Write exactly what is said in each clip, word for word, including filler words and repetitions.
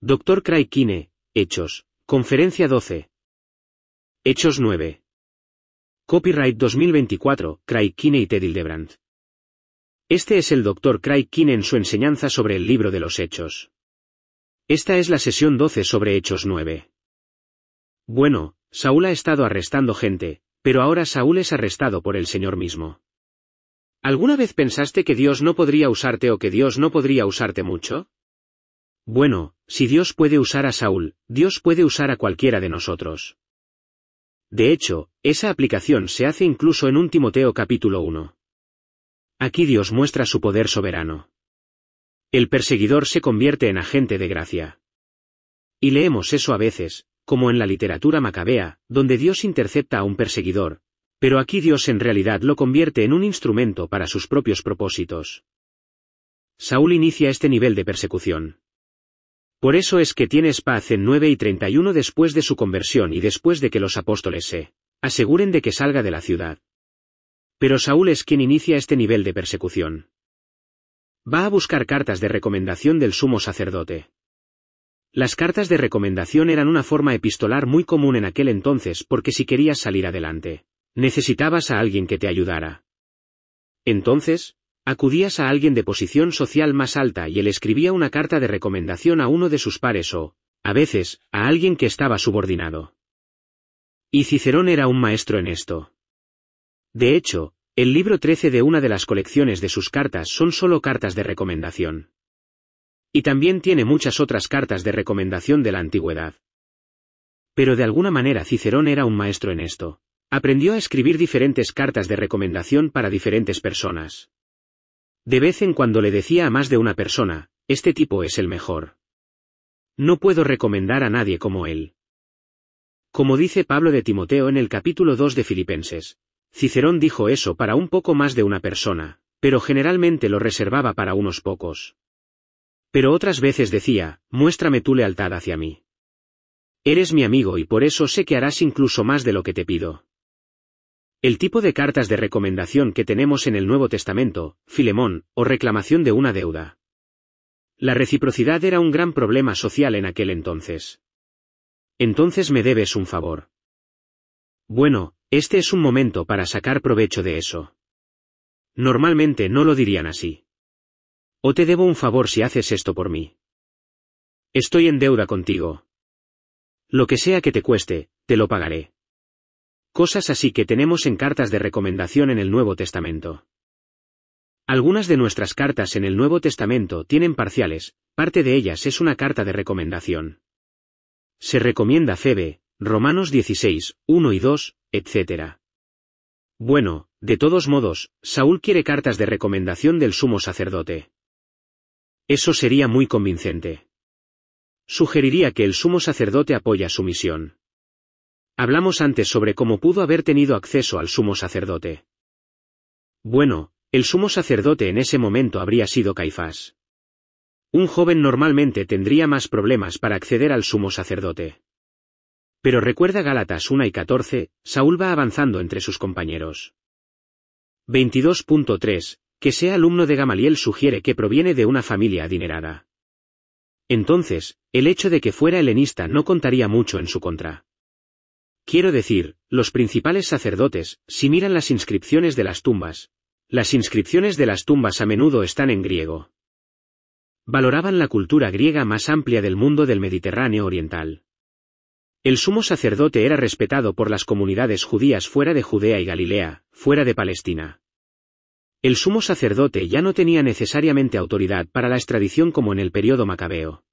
doctor Craig Kine, Hechos, Conferencia doce. Hechos nueve. Copyright dos mil veinticuatro, Craig Kine y Ted Hildebrand. Este es el doctor Craig Kine en su enseñanza sobre el libro de los Hechos. Esta es la sesión doce sobre Hechos nueve. Bueno, Saúl ha estado arrestando gente, pero ahora Saúl es arrestado por el Señor mismo. ¿Alguna vez pensaste que Dios no podría usarte o que Dios no podría usarte mucho? Bueno, si Dios puede usar a Saúl, Dios puede usar a cualquiera de nosotros. De hecho, esa aplicación se hace incluso en un Timoteo capítulo uno. Aquí Dios muestra su poder soberano. El perseguidor se convierte en agente de gracia. Y leemos eso a veces, como en la literatura macabea, donde Dios intercepta a un perseguidor, pero aquí Dios en realidad lo convierte en un instrumento para sus propios propósitos. Saúl inicia este nivel de persecución. Por eso es que tienes paz en nueve y treinta y uno después de su conversión y después de que los apóstoles se aseguren de que salga de la ciudad. Pero Saúl es quien inicia este nivel de persecución. Va a buscar cartas de recomendación del sumo sacerdote. Las cartas de recomendación eran una forma epistolar muy común en aquel entonces porque si querías salir adelante, necesitabas a alguien que te ayudara. Entonces, acudías a alguien de posición social más alta y él escribía una carta de recomendación a uno de sus pares o, a veces, a alguien que estaba subordinado. Y Cicerón era un maestro en esto. De hecho, el libro trece de una de las colecciones de sus cartas son solo cartas de recomendación. Y también tiene muchas otras cartas de recomendación de la antigüedad. Pero de alguna manera Cicerón era un maestro en esto. Aprendió a escribir diferentes cartas de recomendación para diferentes personas. De vez en cuando le decía a más de una persona, este tipo es el mejor. No puedo recomendar a nadie como él. Como dice Pablo de Timoteo en el capítulo dos de Filipenses, Cicerón dijo eso para un poco más de una persona, pero generalmente lo reservaba para unos pocos. Pero otras veces decía, muéstrame tu lealtad hacia mí. Eres mi amigo y por eso sé que harás incluso más de lo que te pido. El tipo de cartas de recomendación que tenemos en el Nuevo Testamento, Filemón, o reclamación de una deuda. La reciprocidad era un gran problema social en aquel entonces. Entonces me debes un favor. Bueno, este es un momento para sacar provecho de eso. Normalmente no lo dirían así. O te debo un favor si haces esto por mí. Estoy en deuda contigo. Lo que sea que te cueste, te lo pagaré. Cosas así que tenemos en cartas de recomendación en el Nuevo Testamento. Algunas de nuestras cartas en el Nuevo Testamento tienen parciales, parte de ellas es una carta de recomendación. Se recomienda Febe, Romanos dieciséis, uno y dos, etcétera. Bueno, de todos modos, Saúl quiere cartas de recomendación del sumo sacerdote. Eso sería muy convincente. Sugeriría que el sumo sacerdote apoya su misión. Hablamos antes sobre cómo pudo haber tenido acceso al sumo sacerdote. Bueno, el sumo sacerdote en ese momento habría sido Caifás. Un joven normalmente tendría más problemas para acceder al sumo sacerdote. Pero recuerda Gálatas uno y catorce, Saúl va avanzando entre sus compañeros. veintidós punto tres, que sea alumno de Gamaliel sugiere que proviene de una familia adinerada. Entonces, el hecho de que fuera helenista no contaría mucho en su contra. Quiero decir, los principales sacerdotes, si miran las inscripciones de las tumbas, las inscripciones de las tumbas a menudo están en griego. Valoraban la cultura griega más amplia del mundo del Mediterráneo oriental. El sumo sacerdote era respetado por las comunidades judías fuera de Judea y Galilea, fuera de Palestina. El sumo sacerdote ya no tenía necesariamente autoridad para la extradición como en el período macabeo.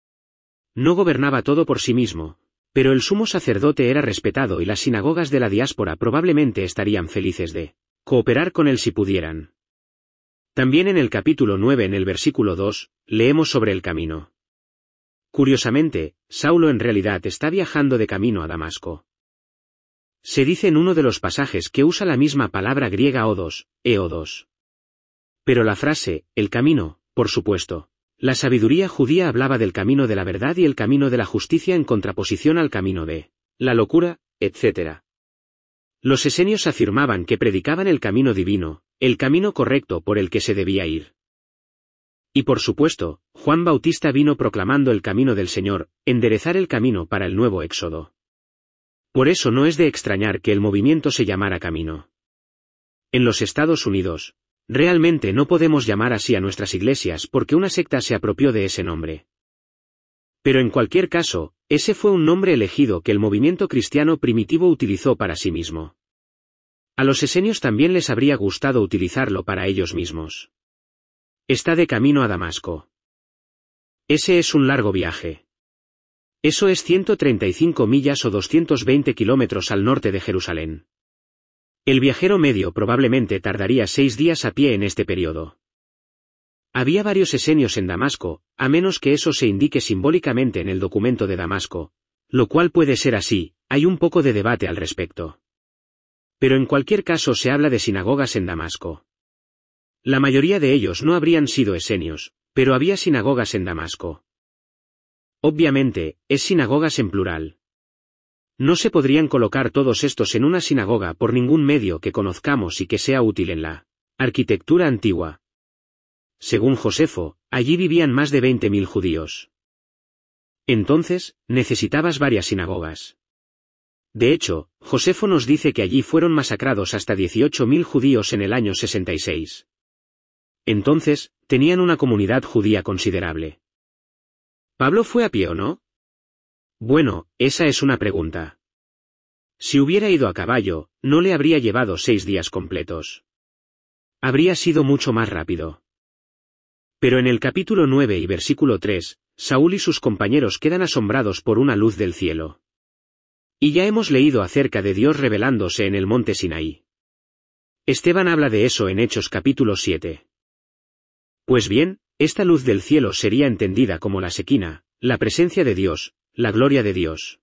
No gobernaba todo por sí mismo, pero el sumo sacerdote era respetado y las sinagogas de la diáspora probablemente estarían felices de cooperar con él si pudieran. También en el capítulo nueve en el versículo dos, leemos sobre el camino. Curiosamente, Saulo en realidad está viajando de camino a Damasco. Se dice en uno de los pasajes que usa la misma palabra griega odos, eodos. Pero la frase, el camino, por supuesto, la sabiduría judía hablaba del camino de la verdad y el camino de la justicia en contraposición al camino de la locura, etcétera. Los esenios afirmaban que predicaban el camino divino, el camino correcto por el que se debía ir. Y por supuesto, Juan Bautista vino proclamando el camino del Señor, enderezar el camino para el nuevo Éxodo. Por eso no es de extrañar que el movimiento se llamara Camino. En los Estados Unidos, realmente no podemos llamar así a nuestras iglesias porque una secta se apropió de ese nombre. Pero en cualquier caso, ese fue un nombre elegido que el movimiento cristiano primitivo utilizó para sí mismo. A los esenios también les habría gustado utilizarlo para ellos mismos. Está de camino a Damasco. Ese es un largo viaje. Eso es ciento treinta y cinco millas o doscientos veinte kilómetros al norte de Jerusalén. El viajero medio probablemente tardaría seis días a pie en este periodo. Había varios esenios en Damasco, a menos que eso se indique simbólicamente en el documento de Damasco, lo cual puede ser así, hay un poco de debate al respecto. Pero en cualquier caso se habla de sinagogas en Damasco. La mayoría de ellos no habrían sido esenios, pero había sinagogas en Damasco. Obviamente, es sinagogas en plural. No se podrían colocar todos estos en una sinagoga por ningún medio que conozcamos y que sea útil en la arquitectura antigua. Según Josefo, allí vivían más de veinte mil judíos. Entonces, necesitabas varias sinagogas. De hecho, Josefo nos dice que allí fueron masacrados hasta dieciocho mil judíos en el año sesenta y seis. Entonces, tenían una comunidad judía considerable. ¿Pablo fue a pie o no? Bueno, esa es una pregunta. Si hubiera ido a caballo, no le habría llevado seis días completos. Habría sido mucho más rápido. Pero en el capítulo nueve y versículo tres, Saúl y sus compañeros quedan asombrados por una luz del cielo. Y ya hemos leído acerca de Dios revelándose en el monte Sinaí. Esteban habla de eso en Hechos capítulo siete. Pues bien, esta luz del cielo sería entendida como la Sequina, la presencia de Dios, la gloria de Dios.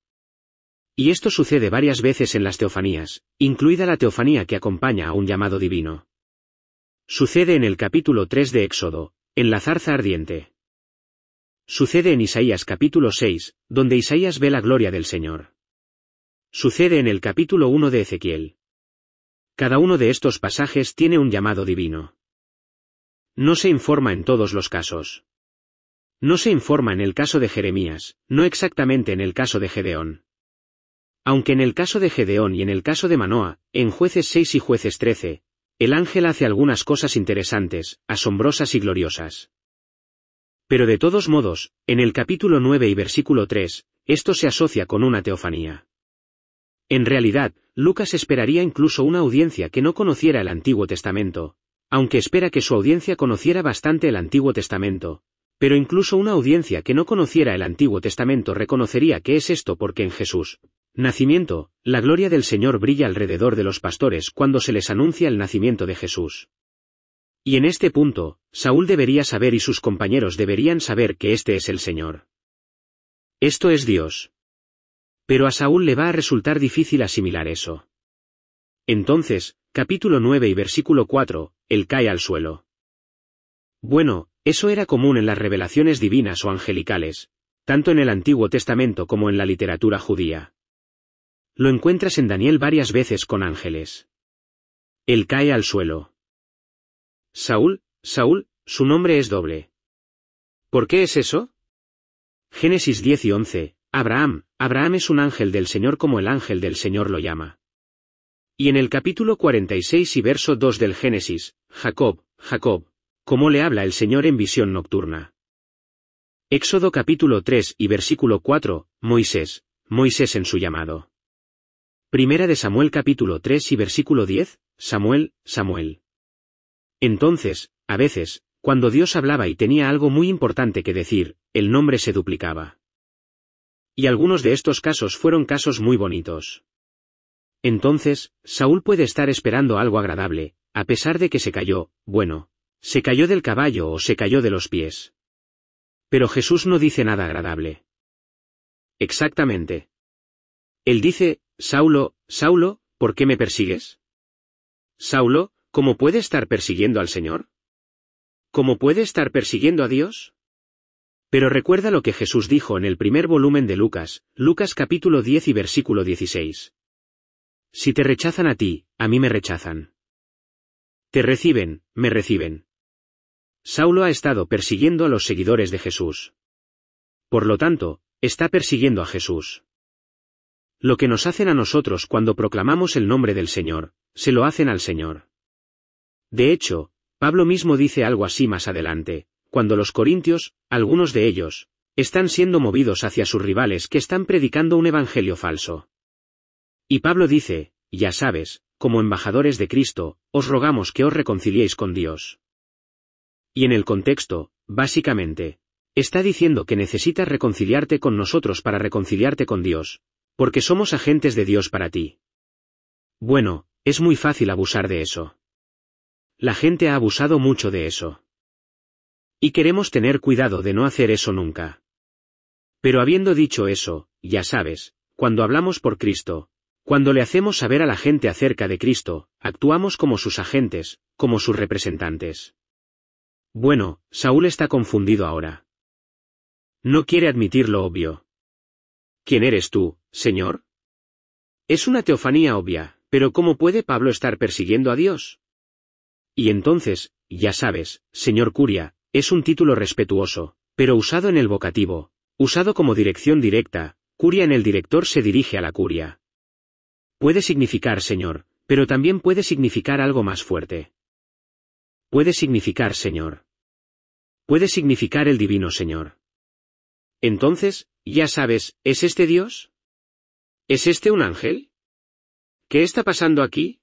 Y esto sucede varias veces en las teofanías, incluida la teofanía que acompaña a un llamado divino. Sucede en el capítulo tres de Éxodo, en la zarza ardiente. Sucede en Isaías capítulo seis, donde Isaías ve la gloria del Señor. Sucede en el capítulo uno de Ezequiel. Cada uno de estos pasajes tiene un llamado divino. No se informa en todos los casos. No se informa en el caso de Jeremías, no exactamente en el caso de Gedeón. Aunque en el caso de Gedeón y en el caso de Manoa, en Jueces seis y Jueces trece, el ángel hace algunas cosas interesantes, asombrosas y gloriosas. Pero de todos modos, en el capítulo nueve y versículo tres, esto se asocia con una teofanía. En realidad, Lucas esperaría incluso una audiencia que no conociera el Antiguo Testamento, aunque espera que su audiencia conociera bastante el Antiguo Testamento, pero incluso una audiencia que no conociera el Antiguo Testamento reconocería que es esto porque en Jesús, nacimiento, la gloria del Señor brilla alrededor de los pastores cuando se les anuncia el nacimiento de Jesús. Y en este punto, Saúl debería saber y sus compañeros deberían saber que este es el Señor. Esto es Dios. Pero a Saúl le va a resultar difícil asimilar eso. Entonces, capítulo nueve y versículo cuatro, él cae al suelo. Bueno, eso era común en las revelaciones divinas o angelicales, tanto en el Antiguo Testamento como en la literatura judía. Lo encuentras en Daniel varias veces con ángeles. Él cae al suelo. Saúl, Saúl, su nombre es doble. ¿Por qué es eso? Génesis diez y once, Abraham, Abraham es un ángel del Señor como el ángel del Señor lo llama. Y en el capítulo cuarenta y seis y verso dos del Génesis, Jacob, Jacob, como le habla el Señor en visión nocturna. Éxodo capítulo tres y versículo cuatro, Moisés, Moisés en su llamado. Primera de Samuel capítulo tres y versículo diez, Samuel, Samuel. Entonces, a veces, cuando Dios hablaba y tenía algo muy importante que decir, el nombre se duplicaba. Y algunos de estos casos fueron casos muy bonitos. Entonces, Saúl puede estar esperando algo agradable, a pesar de que se cayó, bueno, se cayó del caballo o se cayó de los pies. Pero Jesús no dice nada agradable. Exactamente. Él dice, Saulo, Saulo, ¿por qué me persigues? Saulo, ¿cómo puede estar persiguiendo al Señor? ¿Cómo puede estar persiguiendo a Dios? Pero recuerda lo que Jesús dijo en el primer volumen de Lucas, Lucas capítulo diez y versículo dieciséis. Si te rechazan a ti, a mí me rechazan. Te reciben, me reciben. Saulo ha estado persiguiendo a los seguidores de Jesús. Por lo tanto, está persiguiendo a Jesús. Lo que nos hacen a nosotros cuando proclamamos el nombre del Señor, se lo hacen al Señor. De hecho, Pablo mismo dice algo así más adelante, cuando los corintios, algunos de ellos, están siendo movidos hacia sus rivales que están predicando un evangelio falso. Y Pablo dice, ya sabes, como embajadores de Cristo, os rogamos que os reconciliéis con Dios. Y en el contexto, básicamente, está diciendo que necesitas reconciliarte con nosotros para reconciliarte con Dios, porque somos agentes de Dios para ti. Bueno, es muy fácil abusar de eso. La gente ha abusado mucho de eso. Y queremos tener cuidado de no hacer eso nunca. Pero habiendo dicho eso, ya sabes, cuando hablamos por Cristo, cuando le hacemos saber a la gente acerca de Cristo, actuamos como sus agentes, como sus representantes. Bueno, Saúl está confundido ahora. No quiere admitir lo obvio. ¿Quién eres tú, Señor? Es una teofanía obvia, pero ¿cómo puede Pablo estar persiguiendo a Dios? Y entonces, ya sabes, señor Curia, es un título respetuoso, pero usado en el vocativo, usado como dirección directa, Curia en el director se dirige a la Curia. Puede significar Señor, pero también puede significar algo más fuerte. Puede significar Señor. Puede significar el divino Señor. Entonces, ya sabes, ¿es este Dios? ¿Es este un ángel? ¿Qué está pasando aquí?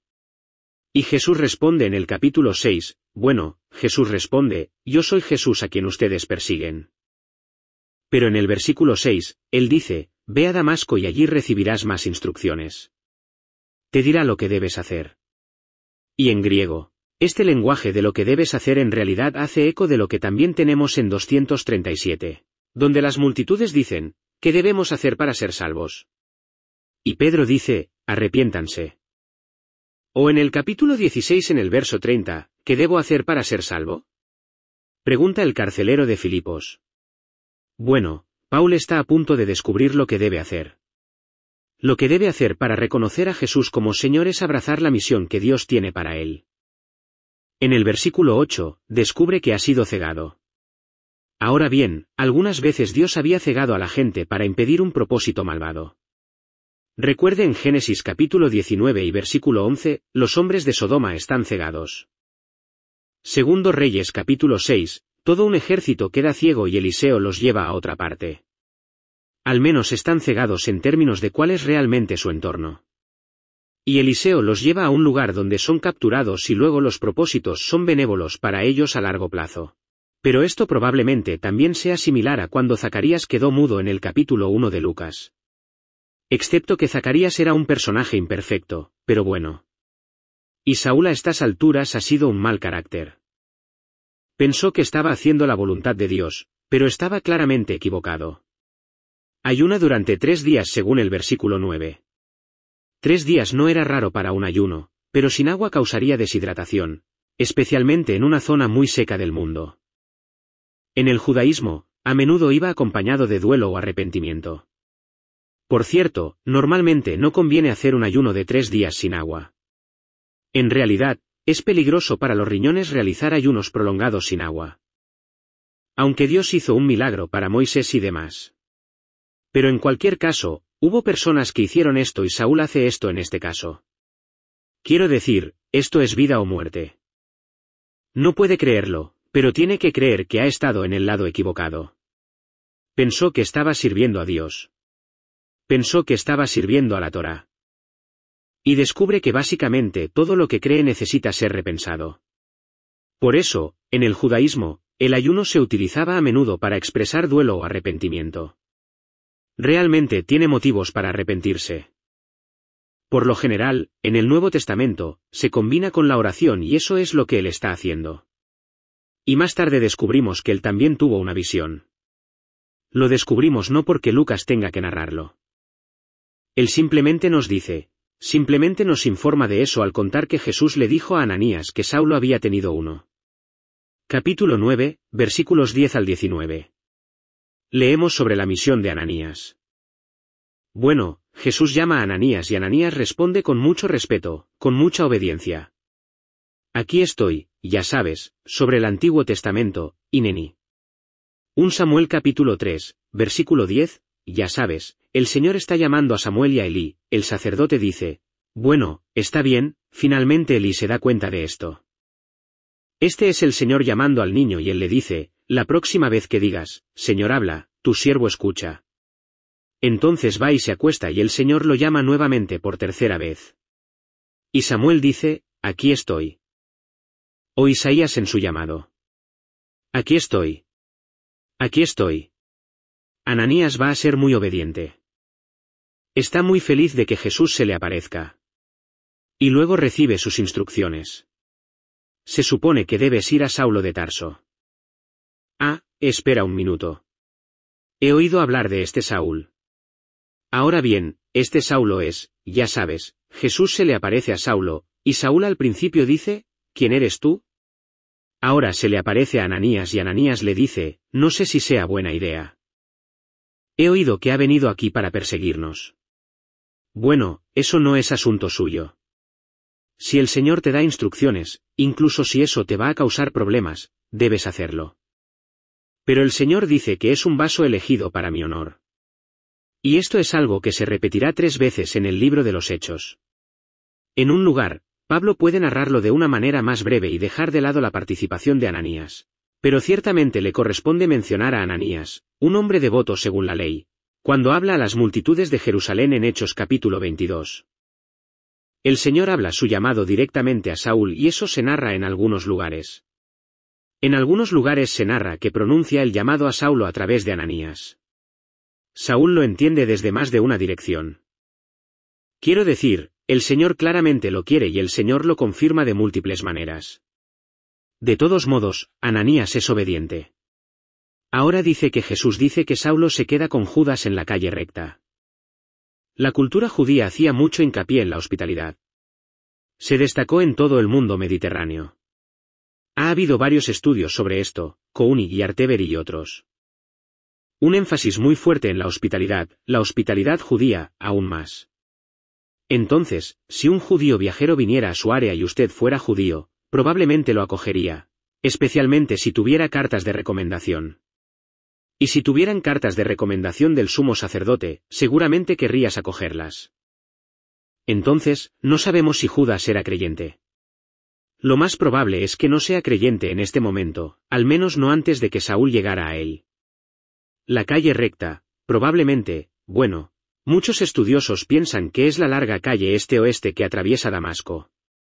Y Jesús responde en el capítulo seis, bueno, Jesús responde, yo soy Jesús a quien ustedes persiguen. Pero en el versículo seis, él dice, ve a Damasco y allí recibirás más instrucciones. Te dirá lo que debes hacer. Y en griego, este lenguaje de lo que debes hacer en realidad hace eco de lo que también tenemos en doscientos treinta y siete, donde las multitudes dicen, ¿qué debemos hacer para ser salvos? Y Pedro dice, arrepiéntanse. O en el capítulo dieciséis en el verso treinta, ¿qué debo hacer para ser salvo? Pregunta el carcelero de Filipos. Bueno, Paul está a punto de descubrir lo que debe hacer. Lo que debe hacer para reconocer a Jesús como Señor es abrazar la misión que Dios tiene para él. En el versículo ocho, descubre que ha sido cegado. Ahora bien, algunas veces Dios había cegado a la gente para impedir un propósito malvado. Recuerde en Génesis capítulo diecinueve y versículo once, los hombres de Sodoma están cegados. Segundo Reyes capítulo seis, todo un ejército queda ciego y Eliseo los lleva a otra parte. Al menos están cegados en términos de cuál es realmente su entorno. Y Eliseo los lleva a un lugar donde son capturados y luego los propósitos son benévolos para ellos a largo plazo. Pero esto probablemente también sea similar a cuando Zacarías quedó mudo en el capítulo uno de Lucas. Excepto que Zacarías era un personaje imperfecto, pero bueno. Y Saúl a estas alturas ha sido un mal carácter. Pensó que estaba haciendo la voluntad de Dios, pero estaba claramente equivocado. Ayuna durante tres días según el versículo nueve. Tres días no era raro para un ayuno, pero sin agua causaría deshidratación, especialmente en una zona muy seca del mundo. En el judaísmo, a menudo iba acompañado de duelo o arrepentimiento. Por cierto, normalmente no conviene hacer un ayuno de tres días sin agua. En realidad, es peligroso para los riñones realizar ayunos prolongados sin agua. Aunque Dios hizo un milagro para Moisés y demás. Pero en cualquier caso, hubo personas que hicieron esto y Saúl hace esto en este caso. Quiero decir, esto es vida o muerte. No puede creerlo, pero tiene que creer que ha estado en el lado equivocado. Pensó que estaba sirviendo a Dios. Pensó que estaba sirviendo a la Torá. Y descubre que básicamente todo lo que cree necesita ser repensado. Por eso, en el judaísmo, el ayuno se utilizaba a menudo para expresar duelo o arrepentimiento. Realmente tiene motivos para arrepentirse. Por lo general, en el Nuevo Testamento, se combina con la oración y eso es lo que él está haciendo. Y más tarde descubrimos que él también tuvo una visión. Lo descubrimos no porque Lucas tenga que narrarlo. Él simplemente nos dice, simplemente nos informa de eso al contar que Jesús le dijo a Ananías que Saulo había tenido uno. Capítulo nueve, versículos diez al diecinueve. Leemos sobre la misión de Ananías. Bueno, Jesús llama a Ananías y Ananías responde con mucho respeto, con mucha obediencia. Aquí estoy, ya sabes, sobre el Antiguo Testamento, y Neni. Primero Samuel capítulo tres, versículo diez, ya sabes, el Señor está llamando a Samuel y a Elí, el sacerdote dice, bueno, está bien, finalmente Elí se da cuenta de esto. Este es el Señor llamando al niño y él le dice, la próxima vez que digas, Señor habla, tu siervo escucha. Entonces va y se acuesta y el Señor lo llama nuevamente por tercera vez. Y Samuel dice, aquí estoy. O Isaías en su llamado. Aquí estoy. Aquí estoy. Ananías va a ser muy obediente. Está muy feliz de que Jesús se le aparezca. Y luego recibe sus instrucciones. Se supone que debes ir a Saulo de Tarso. Ah, espera un minuto. He oído hablar de este Saúl. Ahora bien, este Saulo es, ya sabes, Jesús se le aparece a Saulo, y Saúl al principio dice, ¿quién eres tú? Ahora se le aparece a Ananías y Ananías le dice, no sé si sea buena idea. He oído que ha venido aquí para perseguirnos. Bueno, eso no es asunto suyo. Si el Señor te da instrucciones, incluso si eso te va a causar problemas, debes hacerlo. Pero el Señor dice que es un vaso elegido para mi honor. Y esto es algo que se repetirá tres veces en el libro de los Hechos. En un lugar, Pablo puede narrarlo de una manera más breve y dejar de lado la participación de Ananías. Pero ciertamente le corresponde mencionar a Ananías, un hombre devoto según la ley, cuando habla a las multitudes de Jerusalén en Hechos capítulo veintidós. El Señor habla su llamado directamente a Saúl y eso se narra en algunos lugares. En algunos lugares se narra que pronuncia el llamado a Saulo a través de Ananías. Saúl lo entiende desde más de una dirección. Quiero decir, el Señor claramente lo quiere y el Señor lo confirma de múltiples maneras. De todos modos, Ananías es obediente. Ahora dice que Jesús dice que Saulo se queda con Judas en la calle recta. La cultura judía hacía mucho hincapié en la hospitalidad. Se destacó en todo el mundo mediterráneo. Ha habido varios estudios sobre esto, Koenig y Arteber y otros. Un énfasis muy fuerte en la hospitalidad, la hospitalidad judía, aún más. Entonces, si un judío viajero viniera a su área y usted fuera judío, probablemente lo acogería, especialmente si tuviera cartas de recomendación. Y si tuvieran cartas de recomendación del sumo sacerdote, seguramente querrías acogerlas. Entonces, no sabemos si Judas era creyente. Lo más probable es que no sea creyente en este momento, al menos no antes de que Saúl llegara a él. La calle recta, probablemente, bueno, muchos estudiosos piensan que es la larga calle este-oeste que atraviesa Damasco.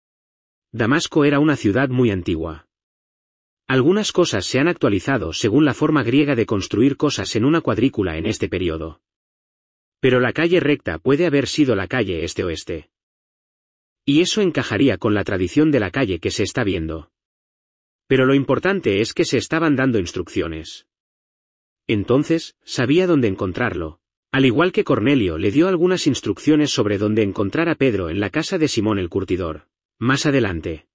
Damasco era una ciudad muy antigua. Algunas cosas se han actualizado según la forma griega de construir cosas en una cuadrícula en este periodo. Pero la calle recta puede haber sido la calle este-oeste. Y eso encajaría con la tradición de la calle que se está viendo. Pero lo importante es que se estaban dando instrucciones. Entonces, sabía dónde encontrarlo. Al igual que Cornelio le dio algunas instrucciones sobre dónde encontrar a Pedro en la casa de Simón el curtidor. Más adelante.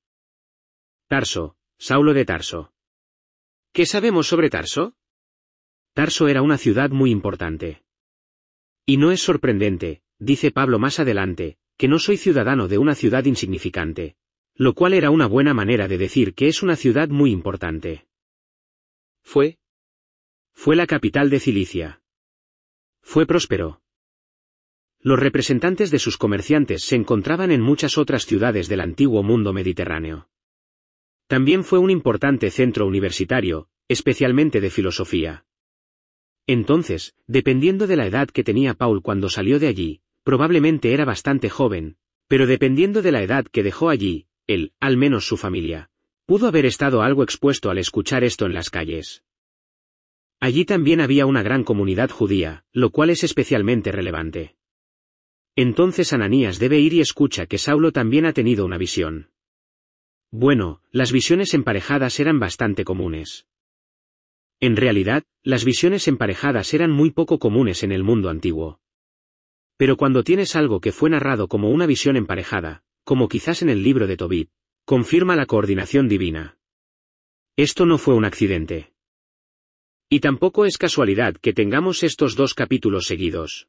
Tarso, Saulo de Tarso. ¿Qué sabemos sobre Tarso? Tarso era una ciudad muy importante. Y no es sorprendente, dice Pablo más adelante, que no soy ciudadano de una ciudad insignificante, lo cual era una buena manera de decir que es una ciudad muy importante. Fue. Fue la capital de Cilicia. Fue próspero. Los representantes de sus comerciantes se encontraban en muchas otras ciudades del antiguo mundo mediterráneo. También fue un importante centro universitario, especialmente de filosofía. Entonces, dependiendo de la edad que tenía Paul cuando salió de allí, probablemente era bastante joven, pero dependiendo de la edad que dejó allí, él, al menos su familia, pudo haber estado algo expuesto al escuchar esto en las calles. Allí también había una gran comunidad judía, lo cual es especialmente relevante. Entonces Ananías debe ir y escucha que Saulo también ha tenido una visión. Bueno, las visiones emparejadas eran bastante comunes. En realidad, las visiones emparejadas eran muy poco comunes en el mundo antiguo. Pero cuando tienes algo que fue narrado como una visión emparejada, como quizás en el libro de Tobit, confirma la coordinación divina. Esto no fue un accidente. Y tampoco es casualidad que tengamos estos dos capítulos seguidos.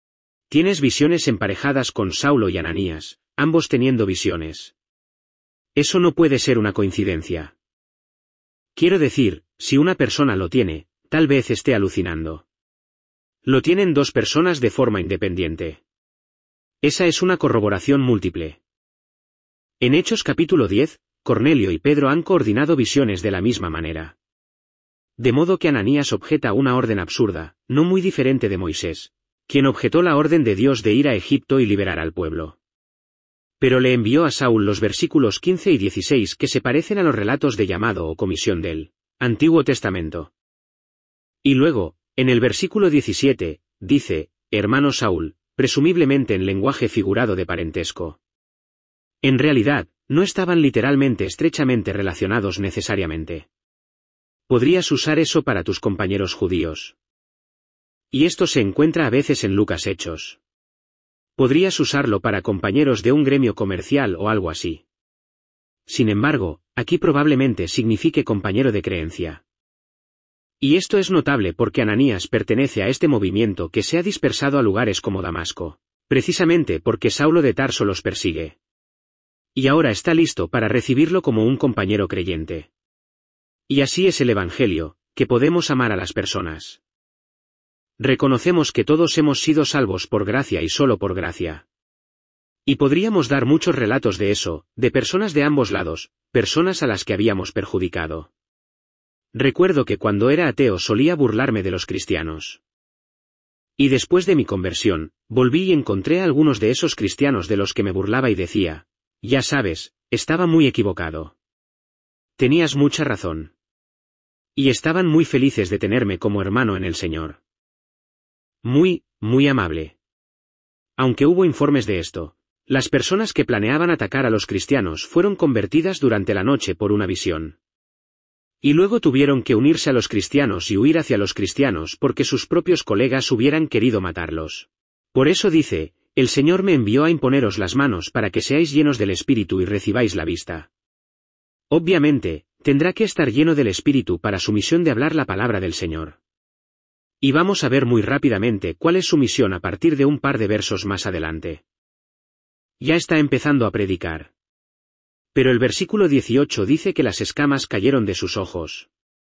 Tienes visiones emparejadas con Saulo y Ananías, ambos teniendo visiones. Eso no puede ser una coincidencia. Quiero decir, si una persona lo tiene, tal vez esté alucinando. Lo tienen dos personas de forma independiente. Esa es una corroboración múltiple. En Hechos capítulo diez, Cornelio y Pedro han coordinado visiones de la misma manera. De modo que Ananías objeta una orden absurda, no muy diferente de Moisés, quien objetó la orden de Dios de ir a Egipto y liberar al pueblo. Pero le envió a Saúl los versículos quince y dieciséis que se parecen a los relatos de llamado o comisión del Antiguo Testamento. Y luego, en el versículo diecisiete, dice, hermano Saúl, presumiblemente en lenguaje figurado de parentesco. En realidad, no estaban literalmente estrechamente relacionados necesariamente. Podrías usar eso para tus compañeros judíos. Y esto se encuentra a veces en Lucas Hechos. Podrías usarlo para compañeros de un gremio comercial o algo así. Sin embargo, aquí probablemente signifique compañero de creencia. Y esto es notable porque Ananías pertenece a este movimiento que se ha dispersado a lugares como Damasco, precisamente porque Saulo de Tarso los persigue. Y ahora está listo para recibirlo como un compañero creyente. Y así es el Evangelio, que podemos amar a las personas. Reconocemos que todos hemos sido salvos por gracia y solo por gracia. Y podríamos dar muchos relatos de eso, de personas de ambos lados, personas a las que habíamos perjudicado. Recuerdo que cuando era ateo solía burlarme de los cristianos. Y después de mi conversión, volví y encontré a algunos de esos cristianos de los que me burlaba y decía, ya sabes, estaba muy equivocado. Tenías mucha razón. Y estaban muy felices de tenerme como hermano en el Señor. Muy, muy amable. Aunque hubo informes de esto, las personas que planeaban atacar a los cristianos fueron convertidas durante la noche por una visión. Y luego tuvieron que unirse a los cristianos y huir hacia los cristianos porque sus propios colegas hubieran querido matarlos. Por eso dice, el Señor me envió a imponeros las manos para que seáis llenos del Espíritu y recibáis la vista. Obviamente, tendrá que estar lleno del Espíritu para su misión de hablar la palabra del Señor. Y vamos a ver muy rápidamente cuál es su misión a partir de un par de versos más adelante. Ya está empezando a predicar. Pero el versículo dieciocho dice que las escamas cayeron de sus ojos.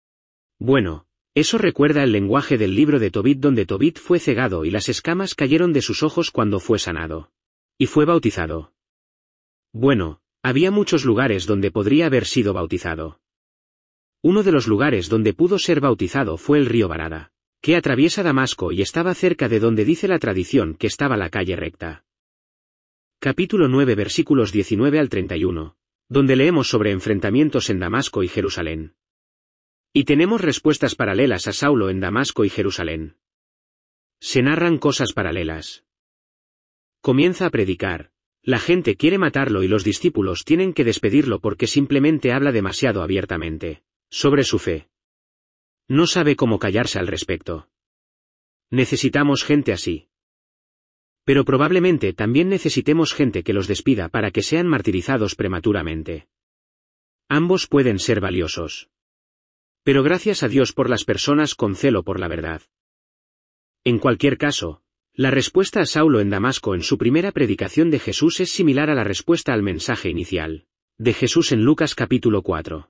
Bueno, eso recuerda el lenguaje del libro de Tobit donde Tobit fue cegado y las escamas cayeron de sus ojos cuando fue sanado. Y fue bautizado. Bueno, había muchos lugares donde podría haber sido bautizado. Uno de los lugares donde pudo ser bautizado fue el río Barada, que atraviesa Damasco y estaba cerca de donde dice la tradición que estaba la calle recta. Capítulo nueve versículos diecinueve al treinta y uno. Donde leemos sobre enfrentamientos en Damasco y Jerusalén. Y tenemos respuestas paralelas a Saulo en Damasco y Jerusalén. Se narran cosas paralelas. Comienza a predicar, la gente quiere matarlo y los discípulos tienen que despedirlo porque simplemente habla demasiado abiertamente, sobre su fe. No sabe cómo callarse al respecto. Necesitamos gente así. Pero probablemente también necesitemos gente que los despida para que sean martirizados prematuramente. Ambos pueden ser valiosos. Pero gracias a Dios por las personas con celo por la verdad. En cualquier caso, la respuesta a Saulo en Damasco en su primera predicación de Jesús es similar a la respuesta al mensaje inicial de Jesús en Lucas capítulo cuatro.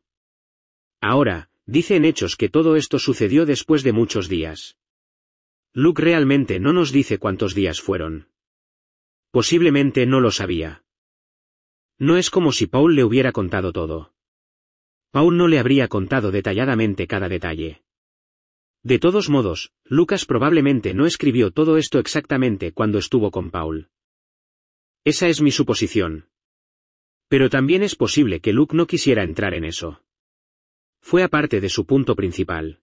Ahora, dice en Hechos que todo esto sucedió después de muchos días. Luke realmente no nos dice cuántos días fueron. Posiblemente no lo sabía. No es como si Paul le hubiera contado todo. Paul no le habría contado detalladamente cada detalle. De todos modos, Lucas probablemente no escribió todo esto exactamente cuando estuvo con Paul. Esa es mi suposición. Pero también es posible que Luke no quisiera entrar en eso. Fue aparte de su punto principal.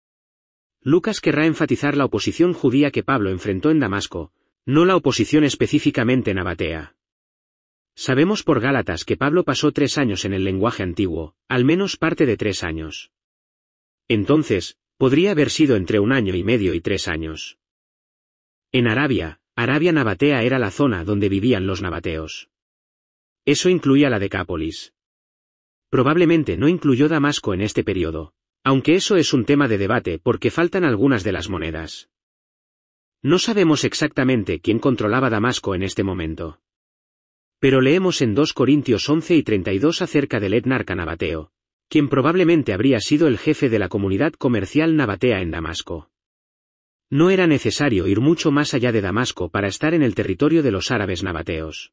Lucas querrá enfatizar la oposición judía que Pablo enfrentó en Damasco, no la oposición específicamente nabatea. Sabemos por Gálatas que Pablo pasó tres años en el lenguaje antiguo, al menos parte de tres años. Entonces, podría haber sido entre un año y medio y tres años. En Arabia, Arabia Nabatea era la zona donde vivían los nabateos. Eso incluía la Decápolis. Probablemente no incluyó Damasco en este periodo. Aunque eso es un tema de debate porque faltan algunas de las monedas. No sabemos exactamente quién controlaba Damasco en este momento. Pero leemos en dos Corintios once y treinta y dos acerca del etnarca nabateo, quien probablemente habría sido el jefe de la comunidad comercial nabatea en Damasco. No era necesario ir mucho más allá de Damasco para estar en el territorio de los árabes nabateos.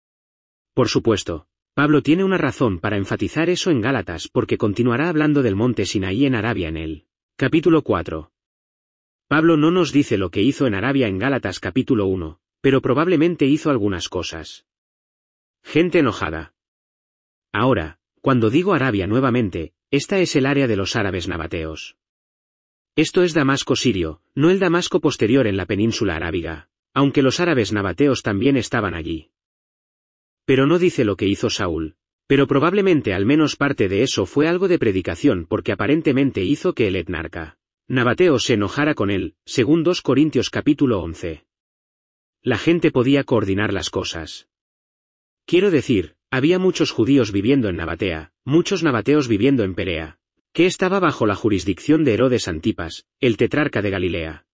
Por supuesto, Pablo tiene una razón para enfatizar eso en Gálatas porque continuará hablando del monte Sinaí en Arabia en el capítulo cuatro. Pablo no nos dice lo que hizo en Arabia en Gálatas capítulo uno, pero probablemente hizo algunas cosas. Gente enojada. Ahora, cuando digo Arabia nuevamente, esta es el área de los árabes nabateos. Esto es Damasco sirio, no el Damasco posterior en la península arábiga, aunque los árabes nabateos también estaban allí. Pero no dice lo que hizo Saúl, pero probablemente al menos parte de eso fue algo de predicación porque aparentemente hizo que el etnarca nabateo se enojara con él, según dos Corintios capítulo once. La gente podía coordinar las cosas. Quiero decir, había muchos judíos viviendo en Nabatea, muchos nabateos viviendo en Perea, que estaba bajo la jurisdicción de Herodes Antipas, el tetrarca de Galilea.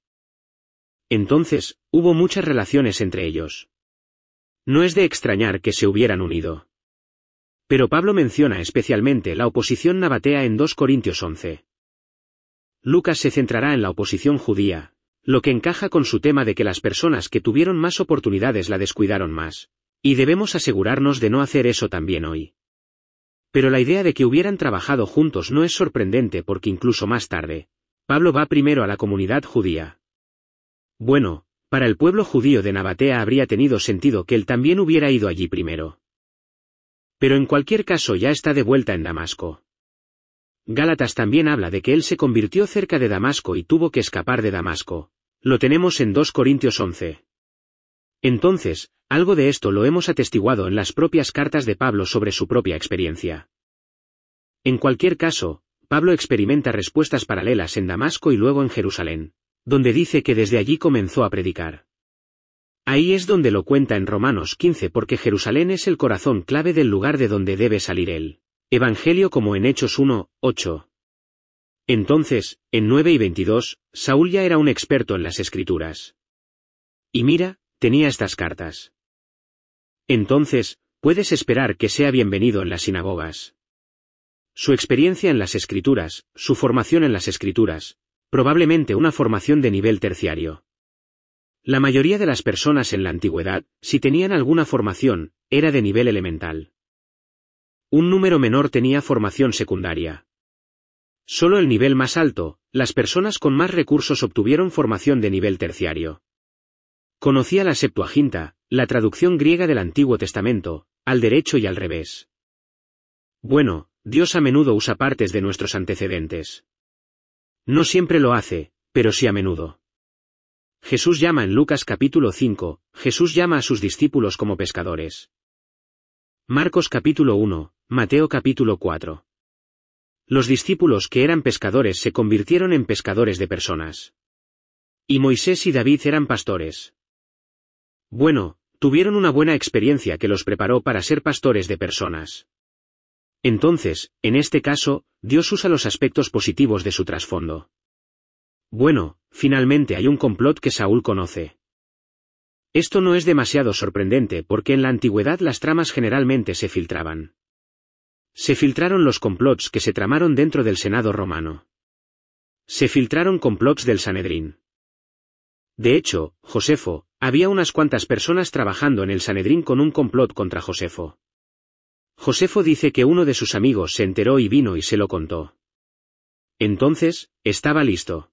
Entonces, hubo muchas relaciones entre ellos. No es de extrañar que se hubieran unido. Pero Pablo menciona especialmente la oposición nabatea en dos Corintios once. Lucas se centrará en la oposición judía, lo que encaja con su tema de que las personas que tuvieron más oportunidades la descuidaron más, y debemos asegurarnos de no hacer eso también hoy. Pero la idea de que hubieran trabajado juntos no es sorprendente porque incluso más tarde, Pablo va primero a la comunidad judía. Bueno, para el pueblo judío de Nabatea habría tenido sentido que él también hubiera ido allí primero. Pero en cualquier caso ya está de vuelta en Damasco. Gálatas también habla de que él se convirtió cerca de Damasco y tuvo que escapar de Damasco. Lo tenemos en dos Corintios once. Entonces, algo de esto lo hemos atestiguado en las propias cartas de Pablo sobre su propia experiencia. En cualquier caso, Pablo experimenta respuestas paralelas en Damasco y luego en Jerusalén, donde dice que desde allí comenzó a predicar. Ahí es donde lo cuenta en Romanos quince porque Jerusalén es el corazón clave del lugar de donde debe salir el Evangelio como en Hechos uno, ocho. Entonces, en nueve y veintidós, Saúl ya era un experto en las Escrituras. Y mira, tenía estas cartas. Entonces, puedes esperar que sea bienvenido en las sinagogas. Su experiencia en las Escrituras, su formación en las Escrituras, probablemente una formación de nivel terciario. La mayoría de las personas en la antigüedad, si tenían alguna formación, era de nivel elemental. Un número menor tenía formación secundaria. Solo el nivel más alto, las personas con más recursos obtuvieron formación de nivel terciario. Conocía la Septuaginta, la traducción griega del Antiguo Testamento, al derecho y al revés. Bueno, Dios a menudo usa partes de nuestros antecedentes. No siempre lo hace, pero sí a menudo. Jesús llama en Lucas capítulo cinco, Jesús llama a sus discípulos como pescadores. Marcos capítulo uno, Mateo capítulo cuatro. Los discípulos que eran pescadores se convirtieron en pescadores de personas. Y Moisés y David eran pastores. Bueno, tuvieron una buena experiencia que los preparó para ser pastores de personas. Entonces, en este caso, Dios usa los aspectos positivos de su trasfondo. Bueno, finalmente hay un complot que Saúl conoce. Esto no es demasiado sorprendente porque en la antigüedad las tramas generalmente se filtraban. Se filtraron los complots que se tramaron dentro del Senado romano. Se filtraron complots del Sanedrín. De hecho, Josefo, había unas cuantas personas trabajando en el Sanedrín con un complot contra Josefo. Josefo dice que uno de sus amigos se enteró y vino y se lo contó. Entonces, estaba listo.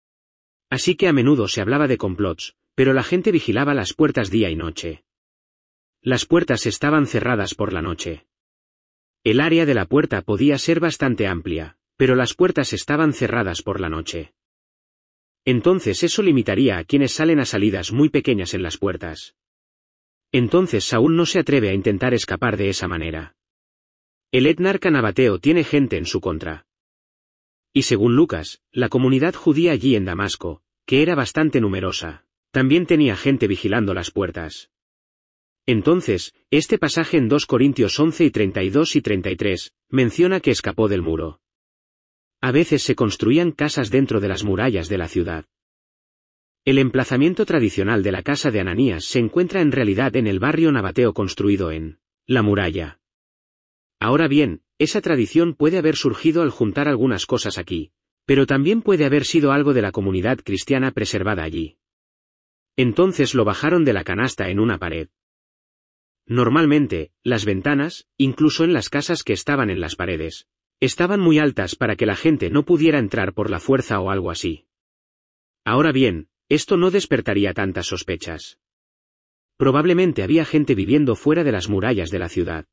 Así que a menudo se hablaba de complots, pero la gente vigilaba las puertas día y noche. Las puertas estaban cerradas por la noche. El área de la puerta podía ser bastante amplia, pero las puertas estaban cerradas por la noche. Entonces eso limitaría a quienes salen a salidas muy pequeñas en las puertas. Entonces Saúl no se atreve a intentar escapar de esa manera. El etnarca nabateo tiene gente en su contra. Y según Lucas, la comunidad judía allí en Damasco, que era bastante numerosa, también tenía gente vigilando las puertas. Entonces, este pasaje en dos Corintios once y treinta y dos y treinta y tres, menciona que escapó del muro. A veces se construían casas dentro de las murallas de la ciudad. El emplazamiento tradicional de la casa de Ananías se encuentra en realidad en el barrio nabateo construido en la muralla. Ahora bien, esa tradición puede haber surgido al juntar algunas cosas aquí, pero también puede haber sido algo de la comunidad cristiana preservada allí. Entonces lo bajaron de la canasta en una pared. Normalmente, las ventanas, incluso en las casas que estaban en las paredes, estaban muy altas para que la gente no pudiera entrar por la fuerza o algo así. Ahora bien, esto no despertaría tantas sospechas. Probablemente había gente viviendo fuera de las murallas de la ciudad.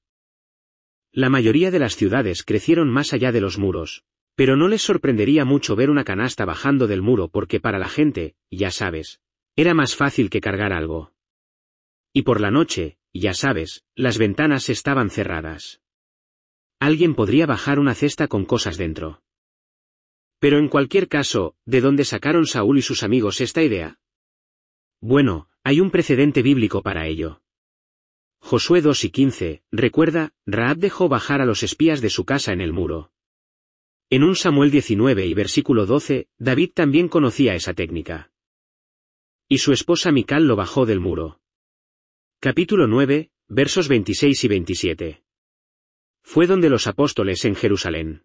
La mayoría de las ciudades crecieron más allá de los muros, pero no les sorprendería mucho ver una canasta bajando del muro porque para la gente, ya sabes, era más fácil que cargar algo. Y por la noche, ya sabes, las ventanas estaban cerradas. Alguien podría bajar una cesta con cosas dentro. Pero en cualquier caso, ¿de dónde sacaron Saúl y sus amigos esta idea? Bueno, hay un precedente bíblico para ello. Josué dos y quince, recuerda, Rahab dejó bajar a los espías de su casa en el muro. En un Samuel diecinueve y versículo doce, David también conocía esa técnica. Y su esposa Mical lo bajó del muro. Capítulo nueve, versos veintiséis y veintisiete. Fue donde los apóstoles en Jerusalén.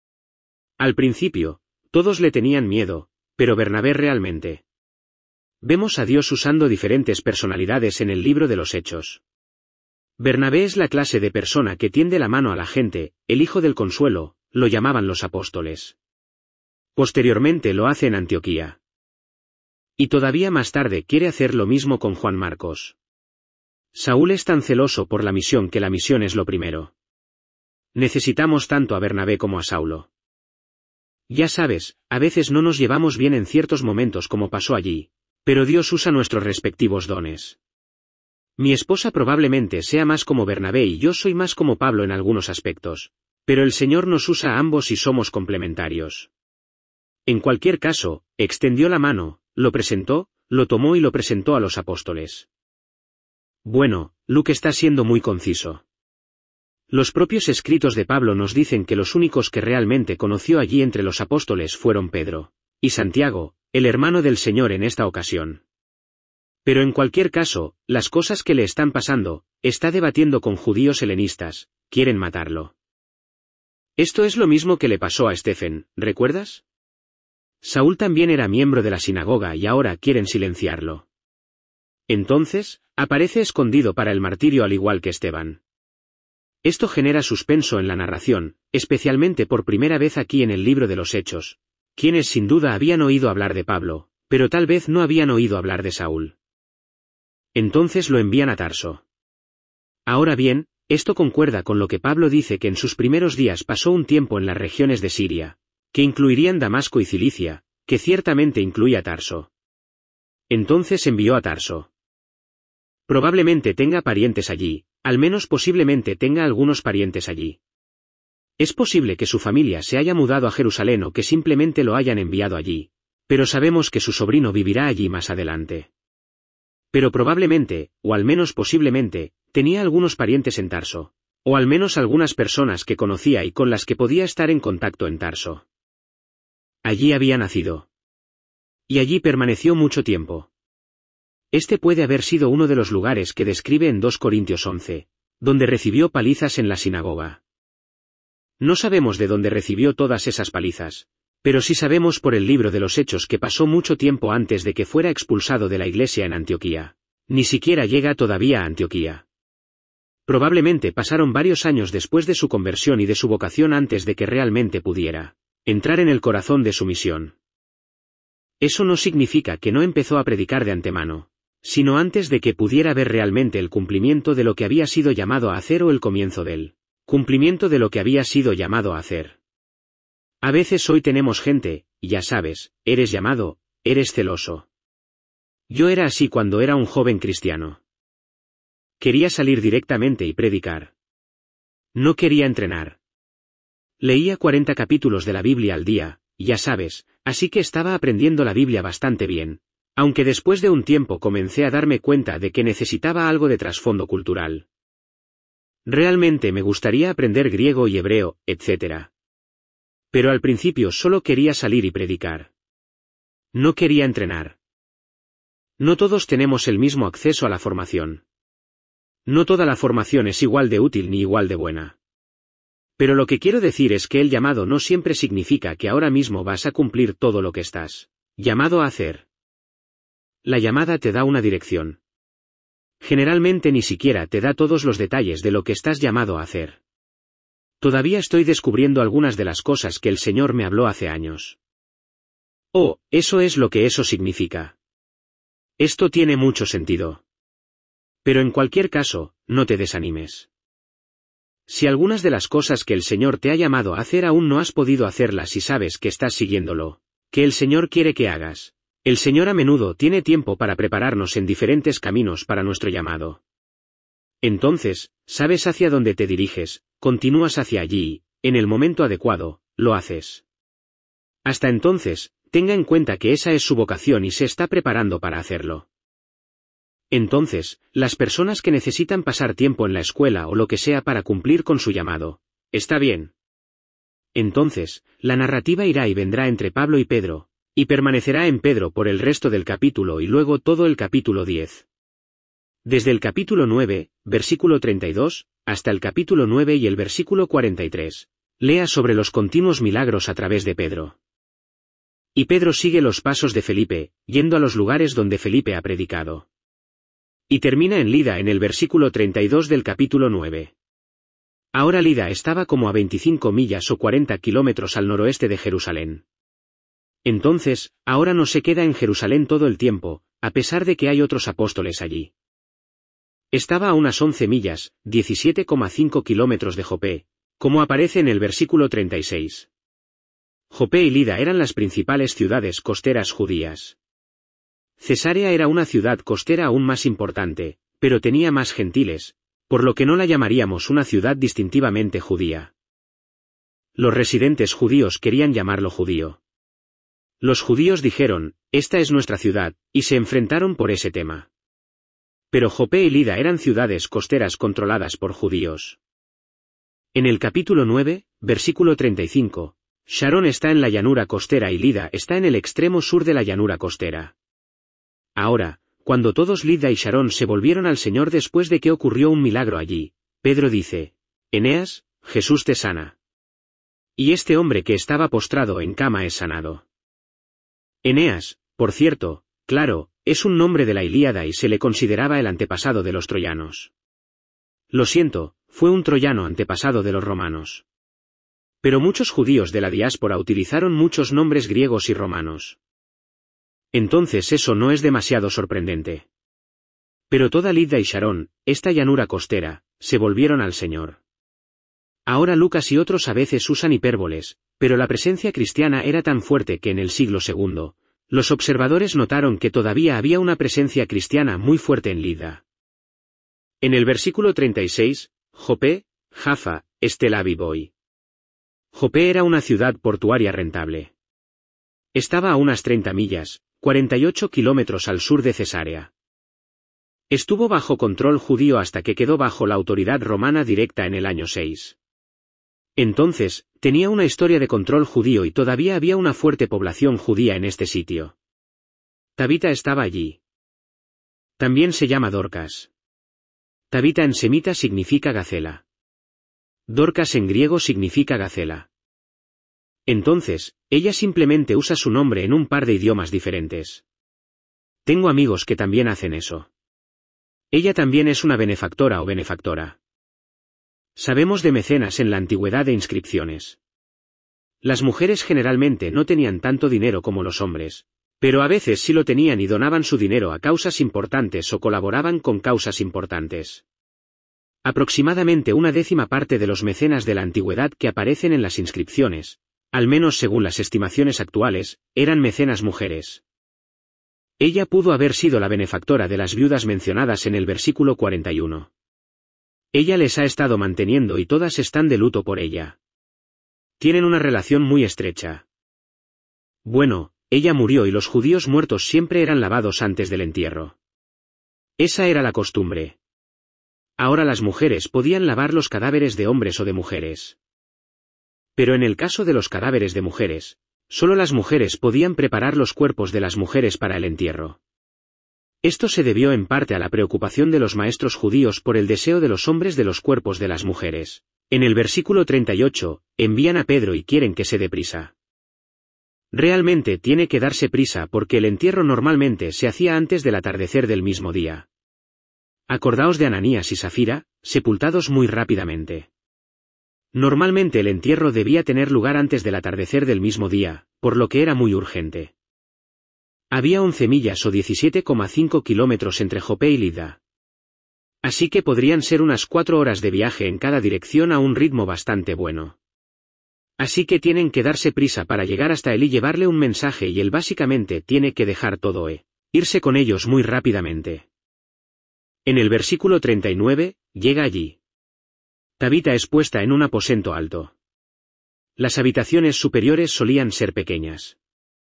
Al principio, todos le tenían miedo, pero Bernabé realmente. Vemos a Dios usando diferentes personalidades en el libro de los Hechos. Bernabé es la clase de persona que tiende la mano a la gente, el hijo del consuelo, lo llamaban los apóstoles. Posteriormente lo hace en Antioquía. Y todavía más tarde quiere hacer lo mismo con Juan Marcos. Saúl es tan celoso por la misión que la misión es lo primero. Necesitamos tanto a Bernabé como a Saulo. Ya sabes, a veces no nos llevamos bien en ciertos momentos como pasó allí, pero Dios usa nuestros respectivos dones. Mi esposa probablemente sea más como Bernabé y yo soy más como Pablo en algunos aspectos, pero el Señor nos usa a ambos y somos complementarios. En cualquier caso, extendió la mano, lo presentó, lo tomó y lo presentó a los apóstoles. Bueno, Luke está siendo muy conciso. Los propios escritos de Pablo nos dicen que los únicos que realmente conoció allí entre los apóstoles fueron Pedro y Santiago, el hermano del Señor en esta ocasión. Pero en cualquier caso, las cosas que le están pasando, está debatiendo con judíos helenistas, quieren matarlo. Esto es lo mismo que le pasó a Stephen, ¿recuerdas? Saúl también era miembro de la sinagoga y ahora quieren silenciarlo. Entonces, aparece escondido para el martirio al igual que Esteban. Esto genera suspenso en la narración, especialmente por primera vez aquí en el libro de los Hechos, quienes sin duda habían oído hablar de Pablo, pero tal vez no habían oído hablar de Saúl. Entonces lo envían a Tarso. Ahora bien, esto concuerda con lo que Pablo dice que en sus primeros días pasó un tiempo en las regiones de Siria, que incluirían Damasco y Cilicia, que ciertamente incluía Tarso. Entonces envió a Tarso. Probablemente tenga parientes allí, al menos posiblemente tenga algunos parientes allí. Es posible que su familia se haya mudado a Jerusalén o que simplemente lo hayan enviado allí, pero sabemos que su sobrino vivirá allí más adelante. Pero probablemente, o al menos posiblemente, tenía algunos parientes en Tarso, o al menos algunas personas que conocía y con las que podía estar en contacto en Tarso. Allí había nacido. Y allí permaneció mucho tiempo. Este puede haber sido uno de los lugares que describe en dos Corintios once, donde recibió palizas en la sinagoga. No sabemos de dónde recibió todas esas palizas, pero sí sabemos por el libro de los Hechos que pasó mucho tiempo antes de que fuera expulsado de la iglesia en Antioquía. Ni siquiera llega todavía a Antioquía. Probablemente pasaron varios años después de su conversión y de su vocación antes de que realmente pudiera entrar en el corazón de su misión. Eso no significa que no empezó a predicar de antemano, sino antes de que pudiera ver realmente el cumplimiento de lo que había sido llamado a hacer o el comienzo del cumplimiento de lo que había sido llamado a hacer. A veces hoy tenemos gente, ya sabes, eres llamado, eres celoso. Yo era así cuando era un joven cristiano. Quería salir directamente y predicar. No quería entrenar. Leía cuarenta capítulos de la Biblia al día, ya sabes, así que estaba aprendiendo la Biblia bastante bien, aunque después de un tiempo comencé a darme cuenta de que necesitaba algo de trasfondo cultural. Realmente me gustaría aprender griego y hebreo, etcétera. Pero al principio solo quería salir y predicar. No quería entrenar. No todos tenemos el mismo acceso a la formación. No toda la formación es igual de útil ni igual de buena. Pero lo que quiero decir es que el llamado no siempre significa que ahora mismo vas a cumplir todo lo que estás llamado a hacer. La llamada te da una dirección. Generalmente ni siquiera te da todos los detalles de lo que estás llamado a hacer. Todavía estoy descubriendo algunas de las cosas que el Señor me habló hace años. Oh, eso es lo que eso significa. Esto tiene mucho sentido. Pero en cualquier caso, no te desanimes. Si algunas de las cosas que el Señor te ha llamado a hacer aún no has podido hacerlas y sabes que estás siguiéndolo, que el Señor quiere que hagas, el Señor a menudo tiene tiempo para prepararnos en diferentes caminos para nuestro llamado. Entonces, sabes hacia dónde te diriges, continúas hacia allí, y, en el momento adecuado, lo haces. Hasta entonces, tenga en cuenta que esa es su vocación y se está preparando para hacerlo. Entonces, las personas que necesitan pasar tiempo en la escuela o lo que sea para cumplir con su llamado, está bien. Entonces, la narrativa irá y vendrá entre Pablo y Pedro, y permanecerá en Pedro por el resto del capítulo y luego todo el capítulo diez. Desde el capítulo nueve, versículo treinta y dos, hasta el capítulo nueve y el versículo cuarenta y tres, lea sobre los continuos milagros a través de Pedro. Y Pedro sigue los pasos de Felipe, yendo a los lugares donde Felipe ha predicado. Y termina en Lida en el versículo treinta y dos del capítulo nueve. Ahora Lida estaba como a veinticinco millas o cuarenta kilómetros al noroeste de Jerusalén. Entonces, ahora no se queda en Jerusalén todo el tiempo, a pesar de que hay otros apóstoles allí. Estaba a unas once millas, diecisiete coma cinco kilómetros de Jope, como aparece en el versículo treinta y seis. Jope y Lida eran las principales ciudades costeras judías. Cesarea era una ciudad costera aún más importante, pero tenía más gentiles, por lo que no la llamaríamos una ciudad distintivamente judía. Los residentes judíos querían llamarlo judío. Los judíos dijeron, esta es nuestra ciudad, y se enfrentaron por ese tema. Pero Jope y Lida eran ciudades costeras controladas por judíos. En el capítulo nueve, versículo treinta y cinco, Sharon está en la llanura costera y Lida está en el extremo sur de la llanura costera. Ahora, cuando todos Lida y Sharon se volvieron al Señor después de que ocurrió un milagro allí, Pedro dice, Eneas, Jesús te sana. Y este hombre que estaba postrado en cama es sanado. Eneas, por cierto, claro, es un nombre de la Ilíada y se le consideraba el antepasado de los troyanos. Lo siento, fue un troyano antepasado de los romanos. Pero muchos judíos de la diáspora utilizaron muchos nombres griegos y romanos. Entonces eso no es demasiado sorprendente. Pero toda Lida y Sharon, esta llanura costera, se volvieron al Señor. Ahora Lucas y otros a veces usan hipérboles, pero la presencia cristiana era tan fuerte que en el siglo segundo, los observadores notaron que todavía había una presencia cristiana muy fuerte en Lida. En el versículo treinta y seis, Jope, Jaffa, Estel-Aviv. Jope era una ciudad portuaria rentable. Estaba a unas treinta millas, cuarenta y ocho kilómetros al sur de Cesarea. Estuvo bajo control judío hasta que quedó bajo la autoridad romana directa en el año seis. Entonces, tenía una historia de control judío y todavía había una fuerte población judía en este sitio. Tabita estaba allí. También se llama Dorcas. Tabita en semita significa gacela. Dorcas en griego significa gacela. Entonces, ella simplemente usa su nombre en un par de idiomas diferentes. Tengo amigos que también hacen eso. Ella también es una benefactora o benefactora. Sabemos de mecenas en la antigüedad de inscripciones. Las mujeres generalmente no tenían tanto dinero como los hombres, pero a veces sí lo tenían y donaban su dinero a causas importantes o colaboraban con causas importantes. Aproximadamente una décima parte de los mecenas de la antigüedad que aparecen en las inscripciones, al menos según las estimaciones actuales, eran mecenas mujeres. Ella pudo haber sido la benefactora de las viudas mencionadas en el versículo cuarenta y uno. Ella les ha estado manteniendo y todas están de luto por ella. Tienen una relación muy estrecha. Bueno, ella murió y los judíos muertos siempre eran lavados antes del entierro. Esa era la costumbre. Ahora las mujeres podían lavar los cadáveres de hombres o de mujeres. Pero en el caso de los cadáveres de mujeres, solo las mujeres podían preparar los cuerpos de las mujeres para el entierro. Esto se debió en parte a la preocupación de los maestros judíos por el deseo de los hombres de los cuerpos de las mujeres. En el versículo treinta y ocho, envían a Pedro y quieren que se dé prisa. Realmente tiene que darse prisa porque el entierro normalmente se hacía antes del atardecer del mismo día. Acordaos de Ananías y Safira, sepultados muy rápidamente. Normalmente el entierro debía tener lugar antes del atardecer del mismo día, por lo que era muy urgente. Había once millas o diecisiete coma cinco kilómetros entre Jope y Lida. Así que podrían ser unas cuatro horas de viaje en cada dirección a un ritmo bastante bueno. Así que tienen que darse prisa para llegar hasta él y llevarle un mensaje y él básicamente tiene que dejar todo e irse con ellos muy rápidamente. En el versículo treinta y nueve, llega allí. Tabita es puesta en un aposento alto. Las habitaciones superiores solían ser pequeñas.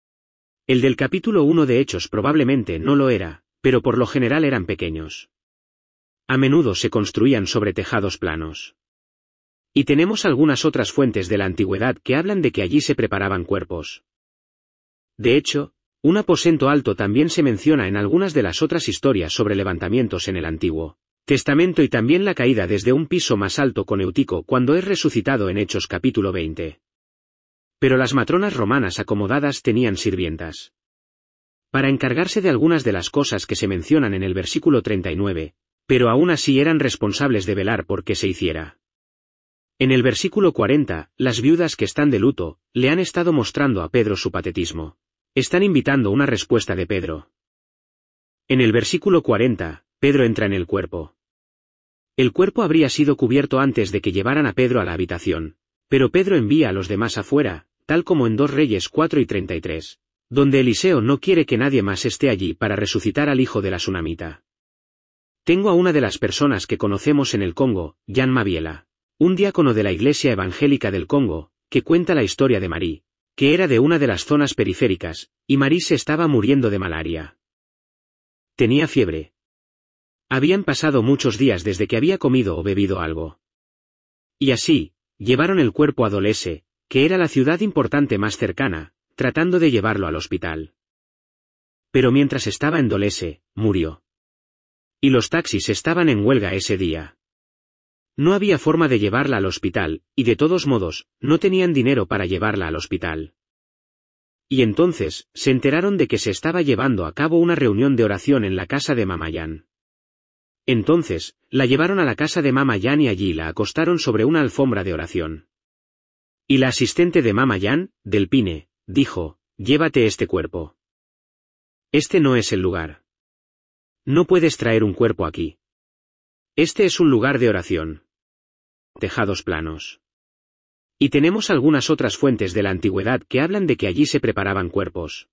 El del capítulo uno de Hechos probablemente no lo era, pero por lo general eran pequeños. A menudo se construían sobre tejados planos. Y tenemos algunas otras fuentes de la antigüedad que hablan de que allí se preparaban cuerpos. De hecho, un aposento alto también se menciona en algunas de las otras historias sobre levantamientos en el Antiguo Testamento y también la caída desde un piso más alto con Eutico cuando es resucitado en Hechos capítulo veinte. Pero las matronas romanas acomodadas tenían sirvientas. Para encargarse de algunas de las cosas que se mencionan en el versículo treinta y nueve, pero aún así eran responsables de velar por qué se hiciera. En el versículo cuarenta, las viudas que están de luto, le han estado mostrando a Pedro su patetismo. Están invitando una respuesta de Pedro. En el versículo cuarenta, Pedro entra en el cuerpo. El cuerpo habría sido cubierto antes de que llevaran a Pedro a la habitación, pero Pedro envía a los demás afuera, tal como en dos Reyes cuatro y treinta y tres, donde Eliseo no quiere que nadie más esté allí para resucitar al hijo de la Sunamita. Tengo a una de las personas que conocemos en el Congo, Jan Mabiela, un diácono de la Iglesia Evangélica del Congo, que cuenta la historia de Marí, que era de una de las zonas periféricas, y Marí se estaba muriendo de malaria. Tenía fiebre. Habían pasado muchos días desde que había comido o bebido algo. Y así, llevaron el cuerpo a Dolese, que era la ciudad importante más cercana, tratando de llevarlo al hospital. Pero mientras estaba en Dolese, murió. Y los taxis estaban en huelga ese día. No había forma de llevarla al hospital, y de todos modos, no tenían dinero para llevarla al hospital. Y entonces, se enteraron de que se estaba llevando a cabo una reunión de oración en la casa de Mama Jan. Entonces, la llevaron a la casa de Mama Jan y allí la acostaron sobre una alfombra de oración. Y la asistente de Mama Jan, del Pine, dijo, llévate este cuerpo. Este no es el lugar. No puedes traer un cuerpo aquí. Este es un lugar de oración. Tejados planos. Y tenemos algunas otras fuentes de la antigüedad que hablan de que allí se preparaban cuerpos.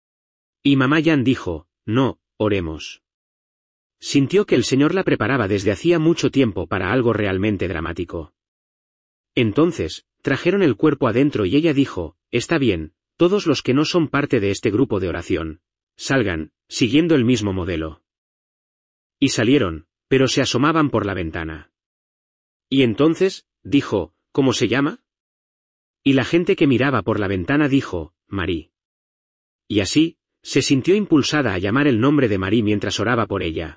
Y Mama Jan dijo, no, oremos. Sintió que el Señor la preparaba desde hacía mucho tiempo para algo realmente dramático. Entonces, trajeron el cuerpo adentro y ella dijo, está bien, todos los que no son parte de este grupo de oración, salgan, siguiendo el mismo modelo. Y salieron, pero se asomaban por la ventana. Y entonces, dijo, ¿cómo se llama? Y la gente que miraba por la ventana dijo, Marí. Y así, se sintió impulsada a llamar el nombre de Marí mientras oraba por ella.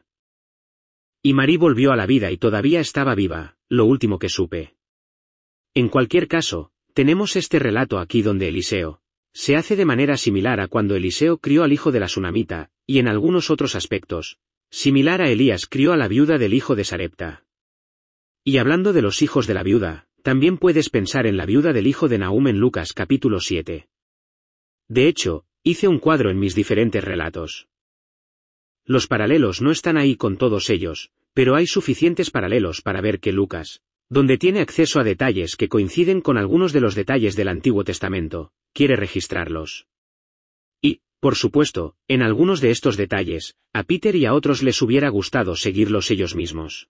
Y Marí volvió a la vida y todavía estaba viva, lo último que supe. En cualquier caso, tenemos este relato aquí donde Eliseo se hace de manera similar a cuando Eliseo crió al hijo de la Sunamita, y en algunos otros aspectos, similar a Elías crió a la viuda del hijo de Sarepta. Y hablando de los hijos de la viuda, también puedes pensar en la viuda del hijo de Nahum en Lucas capítulo siete. De hecho, hice un cuadro en mis diferentes relatos. Los paralelos no están ahí con todos ellos, pero hay suficientes paralelos para ver que Lucas, donde tiene acceso a detalles que coinciden con algunos de los detalles del Antiguo Testamento, quiere registrarlos. Y, por supuesto, en algunos de estos detalles, a Peter y a otros les hubiera gustado seguirlos ellos mismos.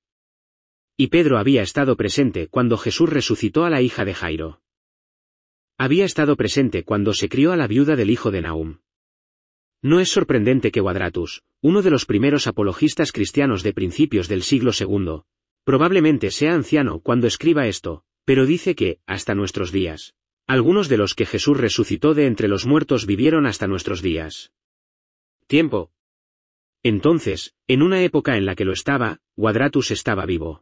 Y Pedro había estado presente cuando Jesús resucitó a la hija de Jairo. Había estado presente cuando se crió a la viuda del hijo de Nahum. No es sorprendente que Quadratus, uno de los primeros apologistas cristianos de principios del siglo segundo, probablemente sea anciano cuando escriba esto, pero dice que, hasta nuestros días, algunos de los que Jesús resucitó de entre los muertos vivieron hasta nuestros días. Tiempo. Entonces, en una época en la que lo estaba, Quadratus estaba vivo.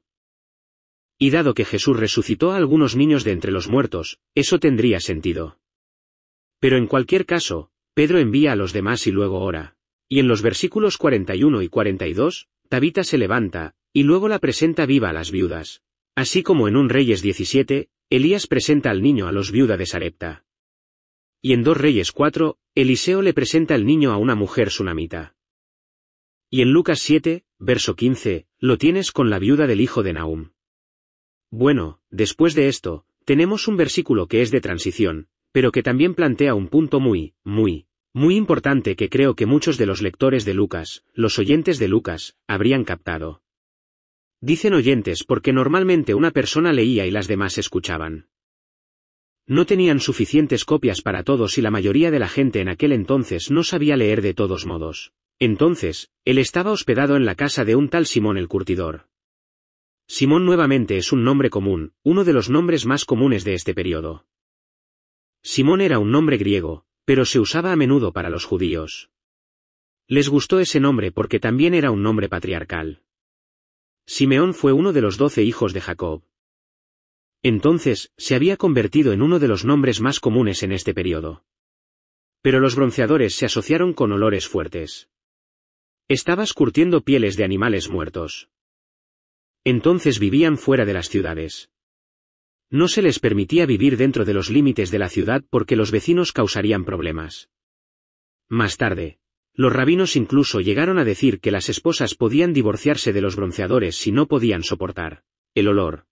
Y dado que Jesús resucitó a algunos niños de entre los muertos, eso tendría sentido. Pero en cualquier caso, Pedro envía a los demás y luego ora. Y en los versículos cuarenta y uno y cuarenta y dos, Tabita se levanta, y luego la presenta viva a las viudas. Así como en un Reyes diecisiete, Elías presenta al niño a los viudas de Sarepta. Y en dos Reyes cuatro, Eliseo le presenta el niño a una mujer sunamita. Y en Lucas siete, verso quince, lo tienes con la viuda del hijo de Nahum. Bueno, después de esto, tenemos un versículo que es de transición, pero que también plantea un punto muy, muy, muy importante que creo que muchos de los lectores de Lucas, los oyentes de Lucas, habrían captado. Dicen oyentes porque normalmente una persona leía y las demás escuchaban. No tenían suficientes copias para todos y la mayoría de la gente en aquel entonces no sabía leer de todos modos. Entonces, él estaba hospedado en la casa de un tal Simón el Curtidor. Simón nuevamente es un nombre común, uno de los nombres más comunes de este periodo. Simón era un nombre griego, pero se usaba a menudo para los judíos. Les gustó ese nombre porque también era un nombre patriarcal. Simeón fue uno de los doce hijos de Jacob. Entonces, se había convertido en uno de los nombres más comunes en este periodo. Pero los bronceadores se asociaron con olores fuertes. Estabas curtiendo pieles de animales muertos. Entonces vivían fuera de las ciudades. No se les permitía vivir dentro de los límites de la ciudad porque los vecinos causarían problemas. Más tarde, los rabinos incluso llegaron a decir que las esposas podían divorciarse de los bronceadores si no podían soportar el olor.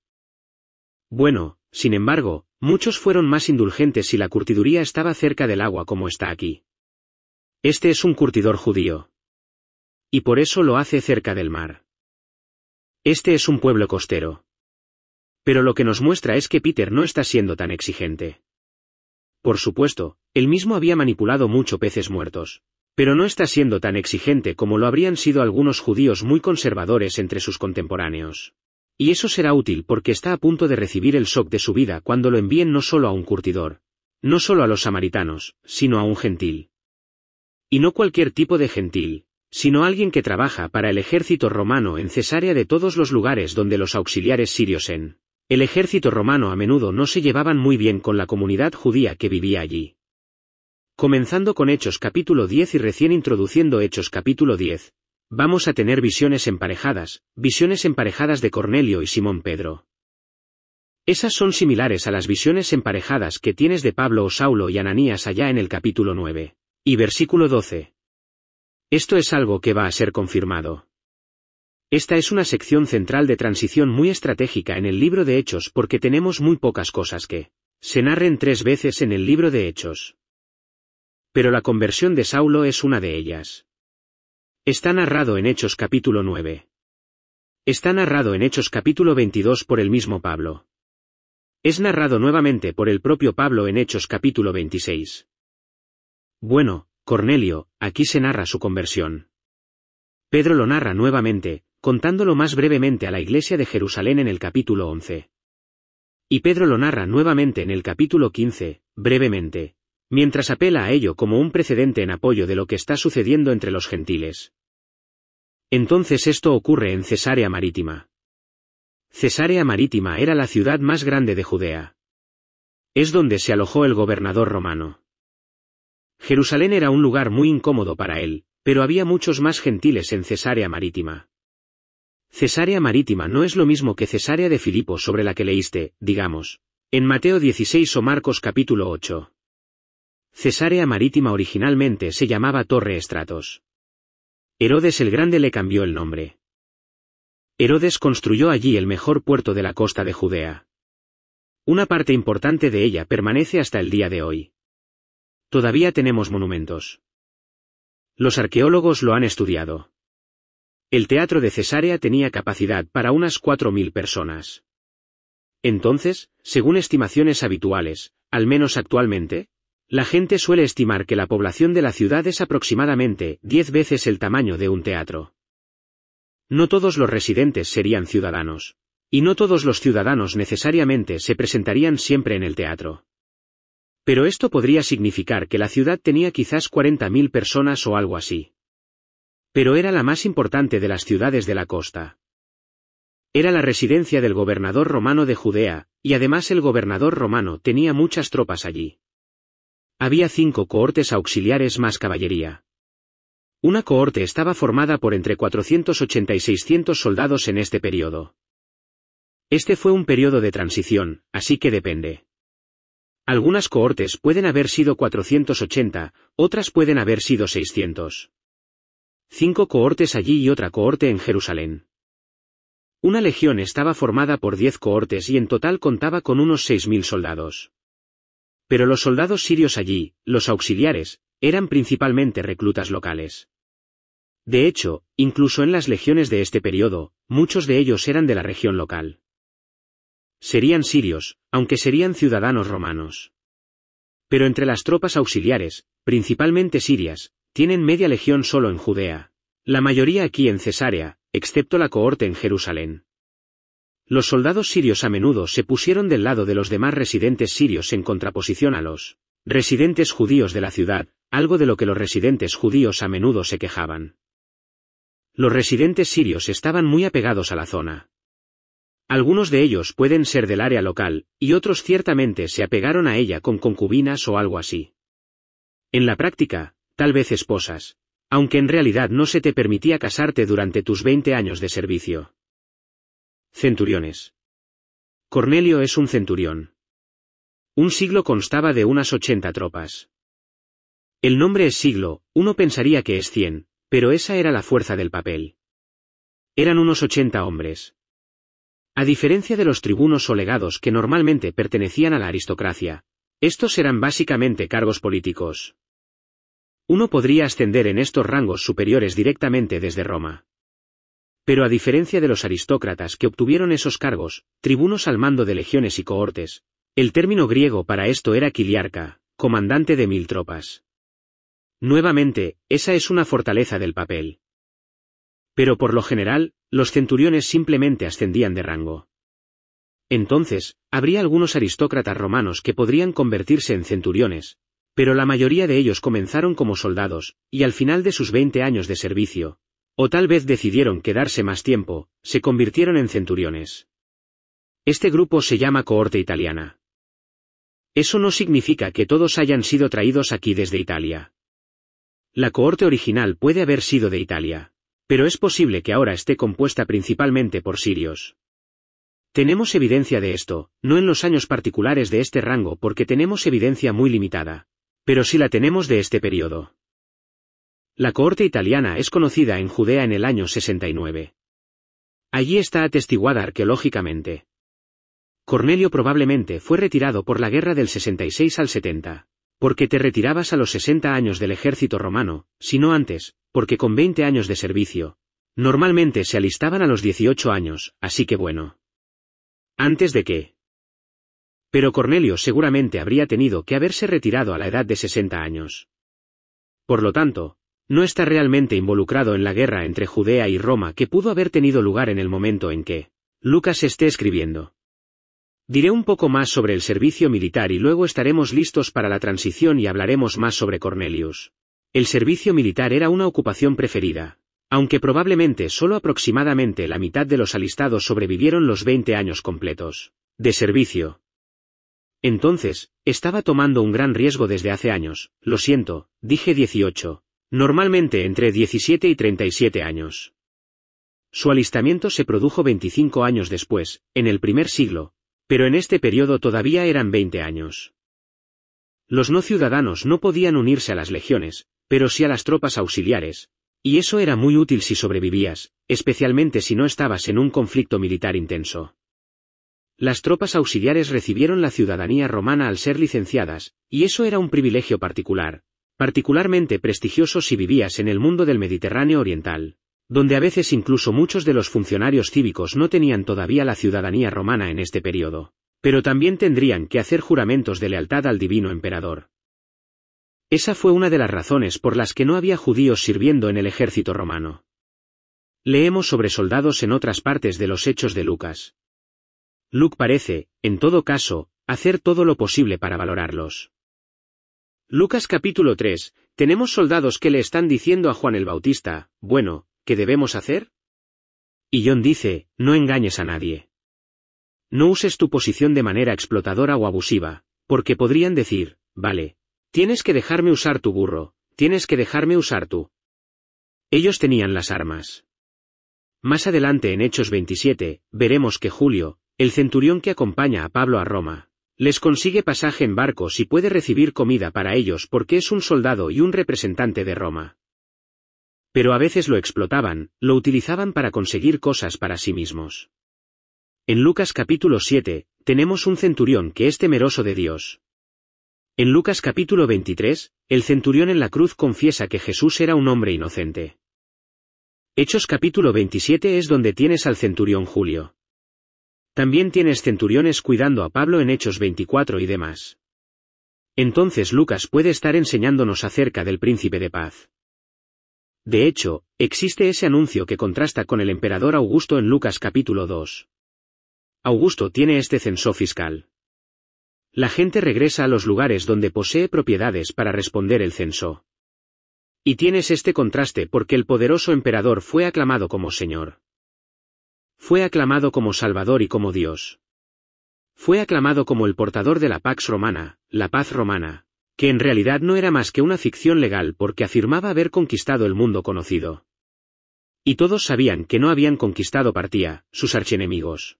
Bueno, sin embargo, muchos fueron más indulgentes si la curtiduría estaba cerca del agua como está aquí. Este es un curtidor judío. Y por eso lo hace cerca del mar. Este es un pueblo costero. Pero lo que nos muestra es que Peter no está siendo tan exigente. Por supuesto, él mismo había manipulado mucho peces muertos. Pero no está siendo tan exigente como lo habrían sido algunos judíos muy conservadores entre sus contemporáneos. Y eso será útil porque está a punto de recibir el shock de su vida cuando lo envíen no solo a un curtidor, no solo a los samaritanos, sino a un gentil. Y no cualquier tipo de gentil, sino alguien que trabaja para el ejército romano en Cesarea. De todos los lugares donde los auxiliares sirios en el ejército romano a menudo no se llevaban muy bien con la comunidad judía que vivía allí. Comenzando con Hechos capítulo diez y recién introduciendo Hechos capítulo diez, vamos a tener visiones emparejadas, visiones emparejadas de Cornelio y Simón Pedro. Esas son similares a las visiones emparejadas que tienes de Pablo o Saulo y Ananías allá en el capítulo nueve. Y versículo doce. Esto es algo que va a ser confirmado. Esta es una sección central de transición muy estratégica en el libro de Hechos porque tenemos muy pocas cosas que se narren tres veces en el libro de Hechos. Pero la conversión de Saulo es una de ellas. Está narrado en Hechos capítulo nueve. Está narrado en Hechos capítulo veintidós por el mismo Pablo. Es narrado nuevamente por el propio Pablo en Hechos capítulo veintiséis. Bueno, Cornelio, aquí se narra su conversión. Pedro lo narra nuevamente, contándolo más brevemente a la iglesia de Jerusalén en el capítulo once. Y Pedro lo narra nuevamente en el capítulo quince, brevemente, mientras apela a ello como un precedente en apoyo de lo que está sucediendo entre los gentiles. Entonces esto ocurre en Cesarea Marítima. Cesarea Marítima era la ciudad más grande de Judea. Es donde se alojó el gobernador romano. Jerusalén era un lugar muy incómodo para él, pero había muchos más gentiles en Cesarea Marítima. Cesarea Marítima no es lo mismo que Cesarea de Filipo sobre la que leíste, digamos, en Mateo dieciséis o Marcos capítulo ocho. Cesarea Marítima originalmente se llamaba Torre Estratos. Herodes el Grande le cambió el nombre. Herodes construyó allí el mejor puerto de la costa de Judea. Una parte importante de ella permanece hasta el día de hoy. Todavía tenemos monumentos. Los arqueólogos lo han estudiado. El teatro de Cesarea tenía capacidad para unas cuatro mil personas. Entonces, según estimaciones habituales, al menos actualmente, la gente suele estimar que la población de la ciudad es aproximadamente diez veces el tamaño de un teatro. No todos los residentes serían ciudadanos. Y no todos los ciudadanos necesariamente se presentarían siempre en el teatro. Pero esto podría significar que la ciudad tenía quizás cuarenta mil personas o algo así. Pero era la más importante de las ciudades de la costa. Era la residencia del gobernador romano de Judea, y además el gobernador romano tenía muchas tropas allí. Había cinco cohortes auxiliares más caballería. Una cohorte estaba formada por entre cuatrocientos ochenta y seiscientos soldados en este periodo. Este fue un periodo de transición, así que depende. Algunas cohortes pueden haber sido cuatrocientos ochenta, otras pueden haber sido seiscientos. Cinco cohortes allí y otra cohorte en Jerusalén. Una legión estaba formada por diez cohortes y en total contaba con unos seis mil soldados. Pero los soldados sirios allí, los auxiliares, eran principalmente reclutas locales. De hecho, incluso en las legiones de este periodo, muchos de ellos eran de la región local. Serían sirios, aunque serían ciudadanos romanos. Pero entre las tropas auxiliares, principalmente sirias, tienen media legión solo en Judea. La mayoría aquí en Cesarea, excepto la cohorte en Jerusalén. Los soldados sirios a menudo se pusieron del lado de los demás residentes sirios en contraposición a los residentes judíos de la ciudad, algo de lo que los residentes judíos a menudo se quejaban. Los residentes sirios estaban muy apegados a la zona. Algunos de ellos pueden ser del área local, y otros ciertamente se apegaron a ella con concubinas o algo así. En la práctica, tal vez esposas, aunque en realidad no se te permitía casarte durante tus veinte años de servicio. Centuriones. Cornelio es un centurión. Un siglo constaba de unas ochenta tropas. El nombre es siglo, uno pensaría que es cien, pero esa era la fuerza del papel. Eran unos ochenta hombres. A diferencia de los tribunos o legados que normalmente pertenecían a la aristocracia, estos eran básicamente cargos políticos. Uno podría ascender en estos rangos superiores directamente desde Roma. Pero a diferencia de los aristócratas que obtuvieron esos cargos, tribunos al mando de legiones y cohortes, el término griego para esto era quiliarca, comandante de mil tropas. Nuevamente, esa es una fortaleza del papel. Pero por lo general, los centuriones simplemente ascendían de rango. Entonces, habría algunos aristócratas romanos que podrían convertirse en centuriones, pero la mayoría de ellos comenzaron como soldados, y al final de sus veinte años de servicio, o tal vez decidieron quedarse más tiempo, se convirtieron en centuriones. Este grupo se llama cohorte italiana. Eso no significa que todos hayan sido traídos aquí desde Italia. La cohorte original puede haber sido de Italia, pero es posible que ahora esté compuesta principalmente por sirios. Tenemos evidencia de esto, no en los años particulares de este rango porque tenemos evidencia muy limitada, pero sí la tenemos de este periodo. La cohorte italiana es conocida en Judea en el año sesenta y nueve. Allí está atestiguada arqueológicamente. Cornelio probablemente fue retirado por la guerra del sesenta y seis al setenta, porque te retirabas a los sesenta años del ejército romano, si no antes, porque con veinte años de servicio, normalmente se alistaban a los dieciocho años, así que bueno. ¿Antes de qué? Pero Cornelio seguramente habría tenido que haberse retirado a la edad de sesenta años. Por lo tanto, no está realmente involucrado en la guerra entre Judea y Roma que pudo haber tenido lugar en el momento en que Lucas esté escribiendo. Diré un poco más sobre el servicio militar y luego estaremos listos para la transición y hablaremos más sobre Cornelius. El servicio militar era una ocupación preferida, aunque probablemente solo aproximadamente la mitad de los alistados sobrevivieron los veinte años completos de servicio. Entonces, estaba tomando un gran riesgo desde hace años, lo siento, dije dieciocho, normalmente entre diecisiete y treinta y siete años. Su alistamiento se produjo veinticinco años después, en el primer siglo, pero en este periodo todavía eran veinte años. Los no ciudadanos no podían unirse a las legiones, pero sí a las tropas auxiliares, y eso era muy útil si sobrevivías, especialmente si no estabas en un conflicto militar intenso. Las tropas auxiliares recibieron la ciudadanía romana al ser licenciadas, y eso era un privilegio particular, particularmente prestigioso si vivías en el mundo del Mediterráneo oriental, donde a veces incluso muchos de los funcionarios cívicos no tenían todavía la ciudadanía romana en este periodo, pero también tendrían que hacer juramentos de lealtad al divino emperador. Esa fue una de las razones por las que no había judíos sirviendo en el ejército romano. Leemos sobre soldados en otras partes de los Hechos de Lucas. Luke parece, en todo caso, hacer todo lo posible para valorarlos. Lucas capítulo tres, tenemos soldados que le están diciendo a Juan el Bautista, bueno, ¿qué debemos hacer? Y John dice, no engañes a nadie. No uses tu posición de manera explotadora o abusiva, porque podrían decir, vale, tienes que dejarme usar tu burro, tienes que dejarme usar tú. Ellos tenían las armas. Más adelante en Hechos veintisiete, veremos que Julio, el centurión que acompaña a Pablo a Roma, les consigue pasaje en barcos y puede recibir comida para ellos porque es un soldado y un representante de Roma. Pero a veces lo explotaban, lo utilizaban para conseguir cosas para sí mismos. En Lucas capítulo siete, tenemos un centurión que es temeroso de Dios. En Lucas capítulo veintitrés, el centurión en la cruz confiesa que Jesús era un hombre inocente. Hechos capítulo veintisiete es donde tienes al centurión Julio. También tienes centuriones cuidando a Pablo en Hechos veinticuatro y demás. Entonces Lucas puede estar enseñándonos acerca del príncipe de paz. De hecho, existe ese anuncio que contrasta con el emperador Augusto en Lucas capítulo dos. Augusto tiene este censo fiscal. La gente regresa a los lugares donde posee propiedades para responder el censo. Y tienes este contraste porque el poderoso emperador fue aclamado como Señor. Fue aclamado como Salvador y como Dios. Fue aclamado como el portador de la Pax Romana, la paz romana, que en realidad no era más que una ficción legal porque afirmaba haber conquistado el mundo conocido. Y todos sabían que no habían conquistado Partia, sus archienemigos.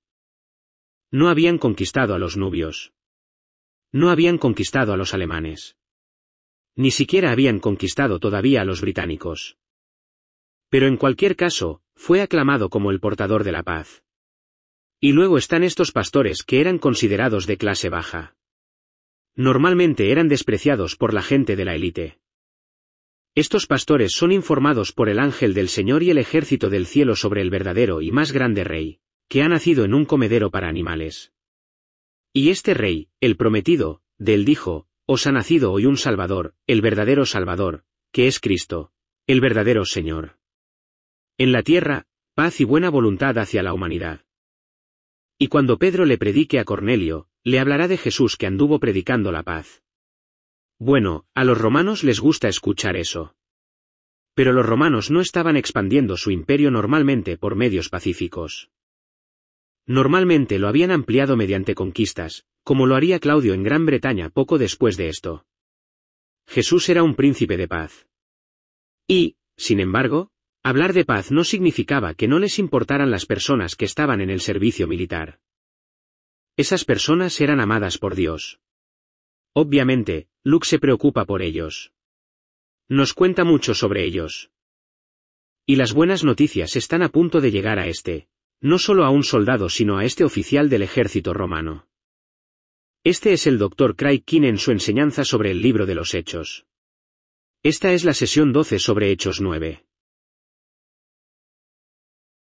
No habían conquistado a los nubios. No habían conquistado a los alemanes. Ni siquiera habían conquistado todavía a los británicos. Pero en cualquier caso, fue aclamado como el portador de la paz. Y luego están estos pastores que eran considerados de clase baja. Normalmente eran despreciados por la gente de la élite. Estos pastores son informados por el ángel del Señor y el ejército del cielo sobre el verdadero y más grande rey, que ha nacido en un comedero para animales. Y este rey, el prometido, de él dijo, os ha nacido hoy un Salvador, el verdadero Salvador, que es Cristo, el verdadero Señor. En la tierra, paz y buena voluntad hacia la humanidad. Y cuando Pedro le predique a Cornelio, le hablará de Jesús que anduvo predicando la paz. Bueno, a los romanos les gusta escuchar eso. Pero los romanos no estaban expandiendo su imperio normalmente por medios pacíficos. Normalmente lo habían ampliado mediante conquistas, como lo haría Claudio en Gran Bretaña poco después de esto. Jesús era un príncipe de paz. Y, sin embargo, hablar de paz no significaba que no les importaran las personas que estaban en el servicio militar. Esas personas eran amadas por Dios. Obviamente, Luke se preocupa por ellos. Nos cuenta mucho sobre ellos. Y las buenas noticias están a punto de llegar a este, no solo a un soldado sino a este oficial del ejército romano. Este es el doctor Craig King en su enseñanza sobre el libro de los Hechos. Esta es la sesión doce sobre Hechos nueve.